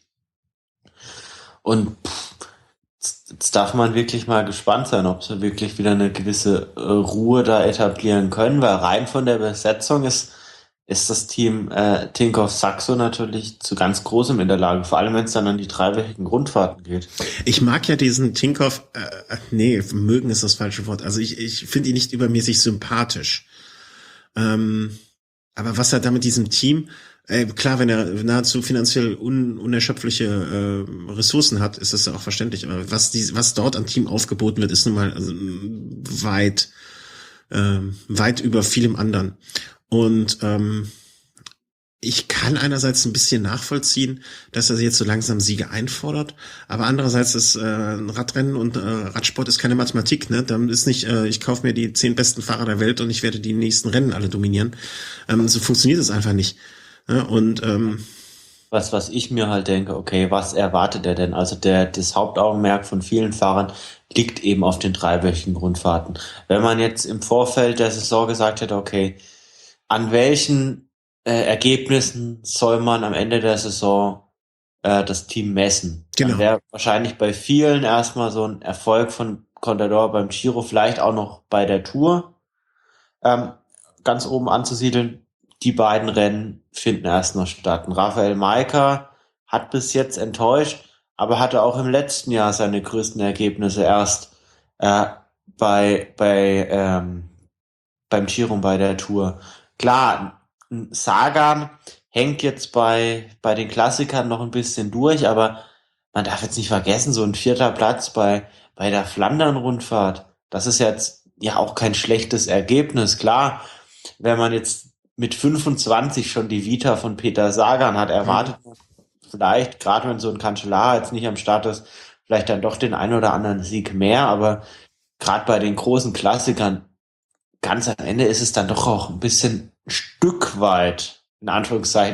Und pff, jetzt darf man wirklich mal gespannt sein, ob sie wirklich wieder eine gewisse äh, Ruhe da etablieren können, weil rein von der Besetzung ist, ist das Team äh, Tinkoff Saxo natürlich zu ganz Großem in der Lage, vor allem wenn es dann an die dreiwöchigen Rundfahrten geht. Ich mag ja diesen Tinkoff, äh, nee, mögen ist das falsche Wort, also ich, ich finde ihn nicht übermäßig sympathisch. Ähm, aber was er da mit diesem Team, äh, klar, wenn er nahezu finanziell un, unerschöpfliche äh, Ressourcen hat, ist das ja auch verständlich. Aber was die, was dort am Team aufgeboten wird, ist nun mal also, weit, äh, weit über vielem anderen. Und ähm, ich kann einerseits ein bisschen nachvollziehen, dass er jetzt so langsam Siege einfordert, aber andererseits ist äh, Radrennen und äh, Radsport ist keine Mathematik, ne? Dann ist nicht, äh, ich kaufe mir die zehn besten Fahrer der Welt und ich werde die nächsten Rennen alle dominieren. Ähm, so funktioniert es einfach nicht. Ne? Und ähm, was was ich mir halt denke, okay, was erwartet er denn? Also der das Hauptaugenmerk von vielen Fahrern liegt eben auf den dreiwöchigen Rundfahrten. Wenn man jetzt im Vorfeld der Saison gesagt hätte, okay, an welchen Äh, Ergebnissen soll man am Ende der Saison äh, das Team messen. Genau. Dann wäre wahrscheinlich bei vielen erstmal so ein Erfolg von Contador beim Giro, vielleicht auch noch bei der Tour ähm, ganz oben anzusiedeln. Die beiden Rennen finden erst noch statt. Und Rafael Majka hat bis jetzt enttäuscht, aber hatte auch im letzten Jahr seine größten Ergebnisse erst äh, bei bei ähm, beim Giro und bei der Tour. Klar, Sagan hängt jetzt bei bei den Klassikern noch ein bisschen durch, aber man darf jetzt nicht vergessen, so ein vierter Platz bei bei der Flandern-Rundfahrt, das ist jetzt ja auch kein schlechtes Ergebnis. Klar, wenn man jetzt mit fünfundzwanzig schon die Vita von Peter Sagan hat, erwartet man vielleicht, gerade wenn so ein Cancellara jetzt nicht am Start ist, vielleicht dann doch den einen oder anderen Sieg mehr, aber gerade bei den großen Klassikern ganz am Ende ist es dann doch auch ein bisschen ein Stück weit, in Anführungszeichen,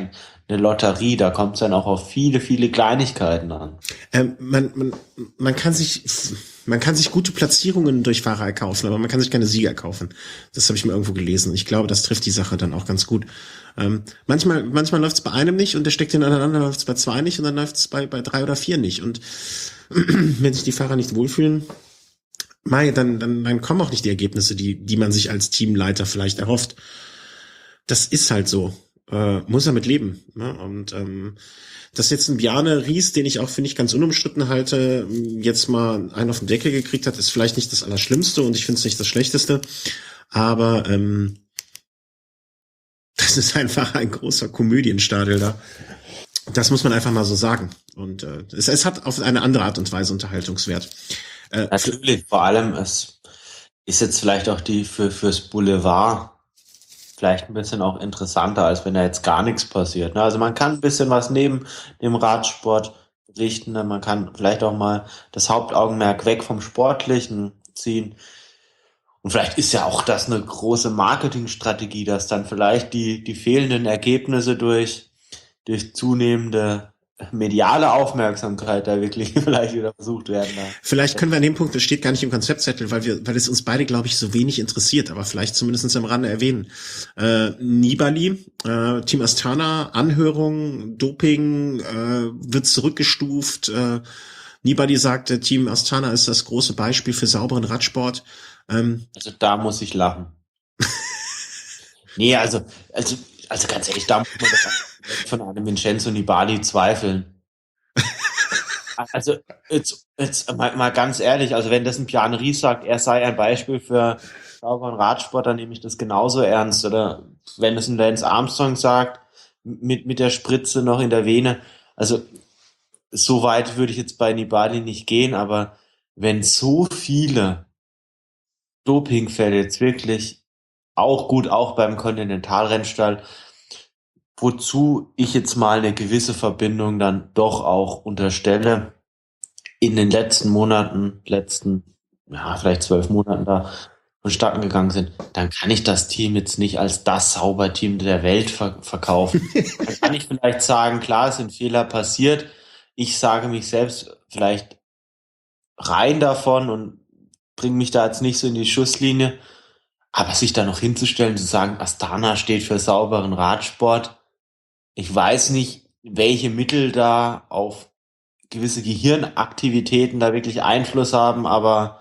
eine Lotterie, da kommt es dann auch auf viele, viele Kleinigkeiten an. Ähm, man, man, man kann sich, man kann sich gute Platzierungen durch Fahrer erkaufen, aber man kann sich keine Sieger kaufen. Das habe ich mal irgendwo gelesen. Ich glaube, das trifft die Sache dann auch ganz gut. Ähm, manchmal, manchmal läuft es bei einem nicht und der steckt ineinander, läuft es bei zwei nicht und dann läuft es bei, bei drei oder vier nicht. Und wenn sich die Fahrer nicht wohlfühlen, Mai, dann, dann, dann kommen auch nicht die Ergebnisse, die, die man sich als Teamleiter vielleicht erhofft. Das ist halt so. Äh, muss er mit leben. Ne? Und ähm, dass jetzt ein Bjarne Ries, den ich auch, finde ich, ganz unumstritten halte, jetzt mal einen auf den Deckel gekriegt hat, ist vielleicht nicht das Allerschlimmste und ich finde es nicht das Schlechteste. Aber ähm, das ist einfach ein großer Komödienstadel da. Das muss man einfach mal so sagen. Und äh, es, es hat auf eine andere Art und Weise Unterhaltungswert. Äh, Natürlich, vor allem, es ist jetzt vielleicht auch die für fürs Boulevard vielleicht ein bisschen auch interessanter, als wenn da jetzt gar nichts passiert. Ne? Also man kann ein bisschen was neben dem Radsport richten, ne? Man kann vielleicht auch mal das Hauptaugenmerk weg vom Sportlichen ziehen. Und vielleicht ist ja auch das eine große Marketingstrategie, dass dann vielleicht die die fehlenden Ergebnisse durch durch zunehmende mediale Aufmerksamkeit da wirklich vielleicht wieder versucht werden. Da. Vielleicht können wir an dem Punkt, das steht gar nicht im Konzeptzettel, weil wir, weil es uns beide, glaube ich, so wenig interessiert, aber vielleicht zumindest am Rande erwähnen. Äh, Nibali, äh, Team Astana, Anhörung, Doping, äh, wird zurückgestuft. Äh, Nibali sagte, Team Astana ist das große Beispiel für sauberen Radsport. Ähm, also da muss ich lachen. nee, also, also, also ganz ehrlich, da muss man doch von einem Vincenzo Nibali zweifeln. Also jetzt, jetzt mal, mal ganz ehrlich, also wenn das ein Bjarne Ries sagt, er sei ein Beispiel für sauberen Radsport, dann nehme ich das genauso ernst. Oder wenn es ein Lance Armstrong sagt, mit, mit der Spritze noch in der Vene. Also so weit würde ich jetzt bei Nibali nicht gehen, aber wenn so viele Dopingfälle jetzt wirklich auch gut, auch beim Kontinentalrennstall, wozu ich jetzt mal eine gewisse Verbindung dann doch auch unterstelle, in den letzten Monaten, letzten, ja, vielleicht zwölf Monaten da vonstatten gegangen sind, dann kann ich das Team jetzt nicht als das Sauberteam der Welt ver- verkaufen. Dann kann ich vielleicht sagen, klar, es sind Fehler passiert. Ich sage mich selbst vielleicht rein davon und bringe mich da jetzt nicht so in die Schusslinie. Aber sich da noch hinzustellen, zu sagen, Astana steht für sauberen Radsport, ich weiß nicht, welche Mittel da auf gewisse Gehirnaktivitäten da wirklich Einfluss haben, aber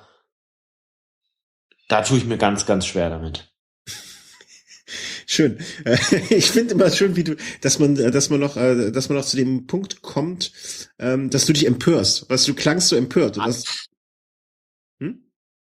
da tue ich mir ganz, ganz schwer damit. Schön. Ich finde immer schön, wie du, dass man, dass man noch, dass man noch zu dem Punkt kommt, dass du dich empörst. Weißt du, du klangst so empört. Und das, hm?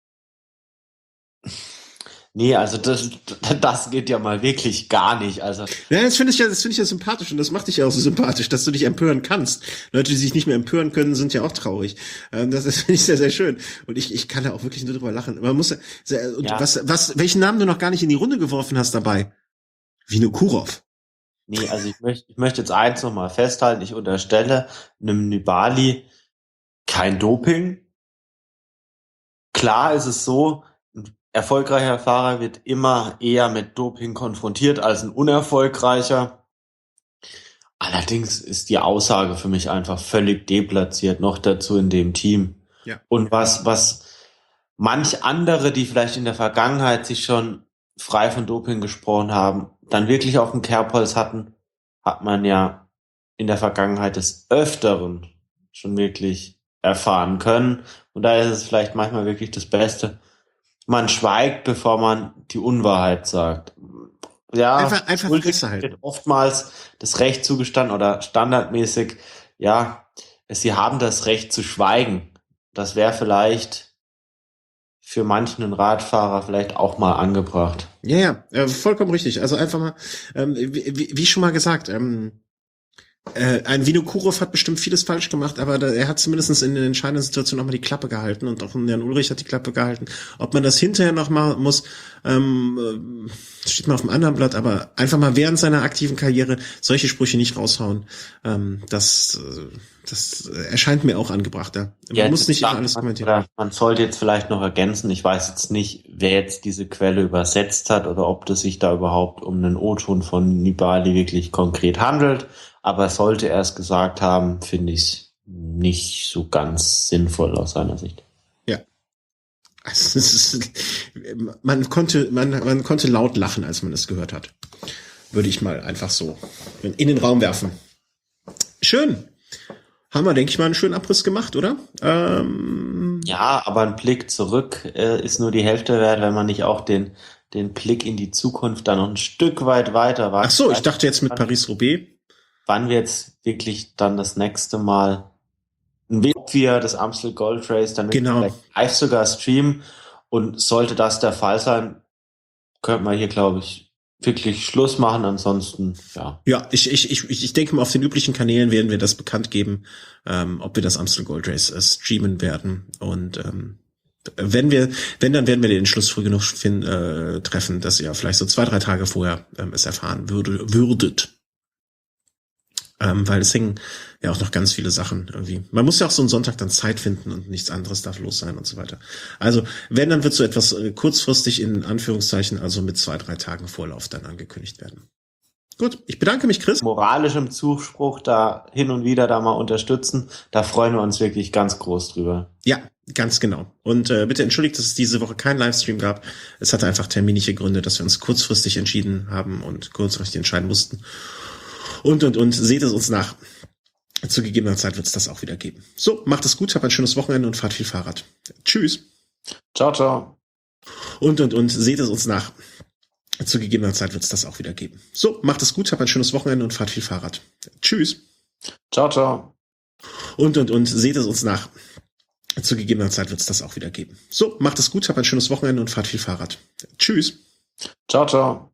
Nee, also das, das geht ja mal wirklich gar nicht. Also ja, das finde ich ja, das finde ich ja sympathisch und das macht dich ja auch so sympathisch, dass du dich empören kannst. Leute, die sich nicht mehr empören können, sind ja auch traurig. Das ist finde ich sehr, sehr schön. Und ich, ich kann da auch wirklich nur drüber lachen. Man muss, und ja. was, was, welchen Namen du noch gar nicht in die Runde geworfen hast dabei? Vinokurov. Nee, also ich möchte, ich möchte jetzt eins nochmal festhalten. Ich unterstelle einem Nibali kein Doping. Klar ist es so, erfolgreicher Fahrer wird immer eher mit Doping konfrontiert als ein unerfolgreicher. Allerdings ist die Aussage für mich einfach völlig deplatziert, noch dazu in dem Team. Ja. Und was, was manch andere, die vielleicht in der Vergangenheit sich schon frei von Doping gesprochen haben, dann wirklich auf dem Kerbholz hatten, hat man ja in der Vergangenheit des Öfteren schon wirklich erfahren können. Und daher ist es vielleicht manchmal wirklich das Beste, man schweigt, bevor man die Unwahrheit sagt. Ja, einfach, einfach Fresse halten. Wird oftmals das Recht zugestanden oder standardmäßig, ja, sie haben das Recht zu schweigen. Das wäre vielleicht für manchen Radfahrer vielleicht auch mal angebracht. Ja, ja, äh, vollkommen richtig. Also einfach mal, ähm, wie, wie schon mal gesagt, ähm, Äh, ein Vinokurov hat bestimmt vieles falsch gemacht, aber da, er hat zumindest in den entscheidenden Situationen auch mal die Klappe gehalten und auch Jan Ulrich hat die Klappe gehalten. Ob man das hinterher noch mal muss, ähm, steht mal auf dem anderen Blatt, aber einfach mal während seiner aktiven Karriere solche Sprüche nicht raushauen. Ähm, das, das erscheint mir auch angebrachter. Man ja, muss nicht immer alles kommentieren. Man sollte jetzt vielleicht noch ergänzen, ich weiß jetzt nicht, wer jetzt diese Quelle übersetzt hat oder ob das sich da überhaupt um einen O-Ton von Nibali wirklich konkret handelt. Aber sollte er es gesagt haben, finde ich es nicht so ganz sinnvoll aus seiner Sicht. Ja. Also, es ist, man konnte, man, man konnte laut lachen, als man es gehört hat. Würde ich mal einfach so in den Raum werfen. Schön. Haben wir, denke ich mal, einen schönen Abriss gemacht, oder? Ähm ja, aber ein Blick zurück äh, ist nur die Hälfte wert, wenn man nicht auch den, den Blick in die Zukunft dann noch ein Stück weit weiter wagt. Ach so, ich dachte jetzt mit Paris-Roubaix. Wann wir jetzt wirklich dann das nächste Mal ob wir das Amstel Gold Race dann genau. live sogar streamen, und sollte das der Fall sein, könnte man hier, glaube ich, wirklich Schluss machen. Ansonsten, ja. Ja, ich, ich, ich, ich denke mal, auf den üblichen Kanälen werden wir das bekannt geben, ähm, ob wir das Amstel Gold Race äh, streamen werden. Und ähm, wenn wir, wenn, dann werden wir den Entschluss früh genug fin- äh, treffen, dass ihr vielleicht so zwei, drei Tage vorher ähm, es erfahren würde, würdet. Ähm, weil es hängen ja auch noch ganz viele Sachen irgendwie. Man muss ja auch so einen Sonntag dann Zeit finden und nichts anderes darf los sein und so weiter. Also wenn, dann wird so etwas äh, kurzfristig in Anführungszeichen, also mit zwei, drei Tagen Vorlauf dann angekündigt werden. Gut, ich bedanke mich, Chris. Moralischem Zuspruch da hin und wieder da mal unterstützen, da freuen wir uns wirklich ganz groß drüber. Ja, ganz genau. Und äh, bitte entschuldigt, dass es diese Woche keinen Livestream gab. Es hatte einfach terminliche Gründe, dass wir uns kurzfristig entschieden haben und kurzfristig entscheiden mussten. Und, und, und, seht es uns nach. Zu gegebener Zeit wird es das auch wieder geben. So, macht es gut, habt ein schönes Wochenende und fahrt viel Fahrrad. Tschüss. Ciao, ciao. Und, und, und, seht es uns nach. Zu gegebener Zeit wird es das auch wieder geben. So, macht es gut, habt ein schönes Wochenende und fahrt viel Fahrrad. Tschüss. Ciao, ciao. Und, und, und, seht es uns nach. Zu gegebener Zeit wird es das auch wieder geben. So, macht es gut, habt ein schönes Wochenende und fahrt viel Fahrrad. Tschüss. Ciao, ciao.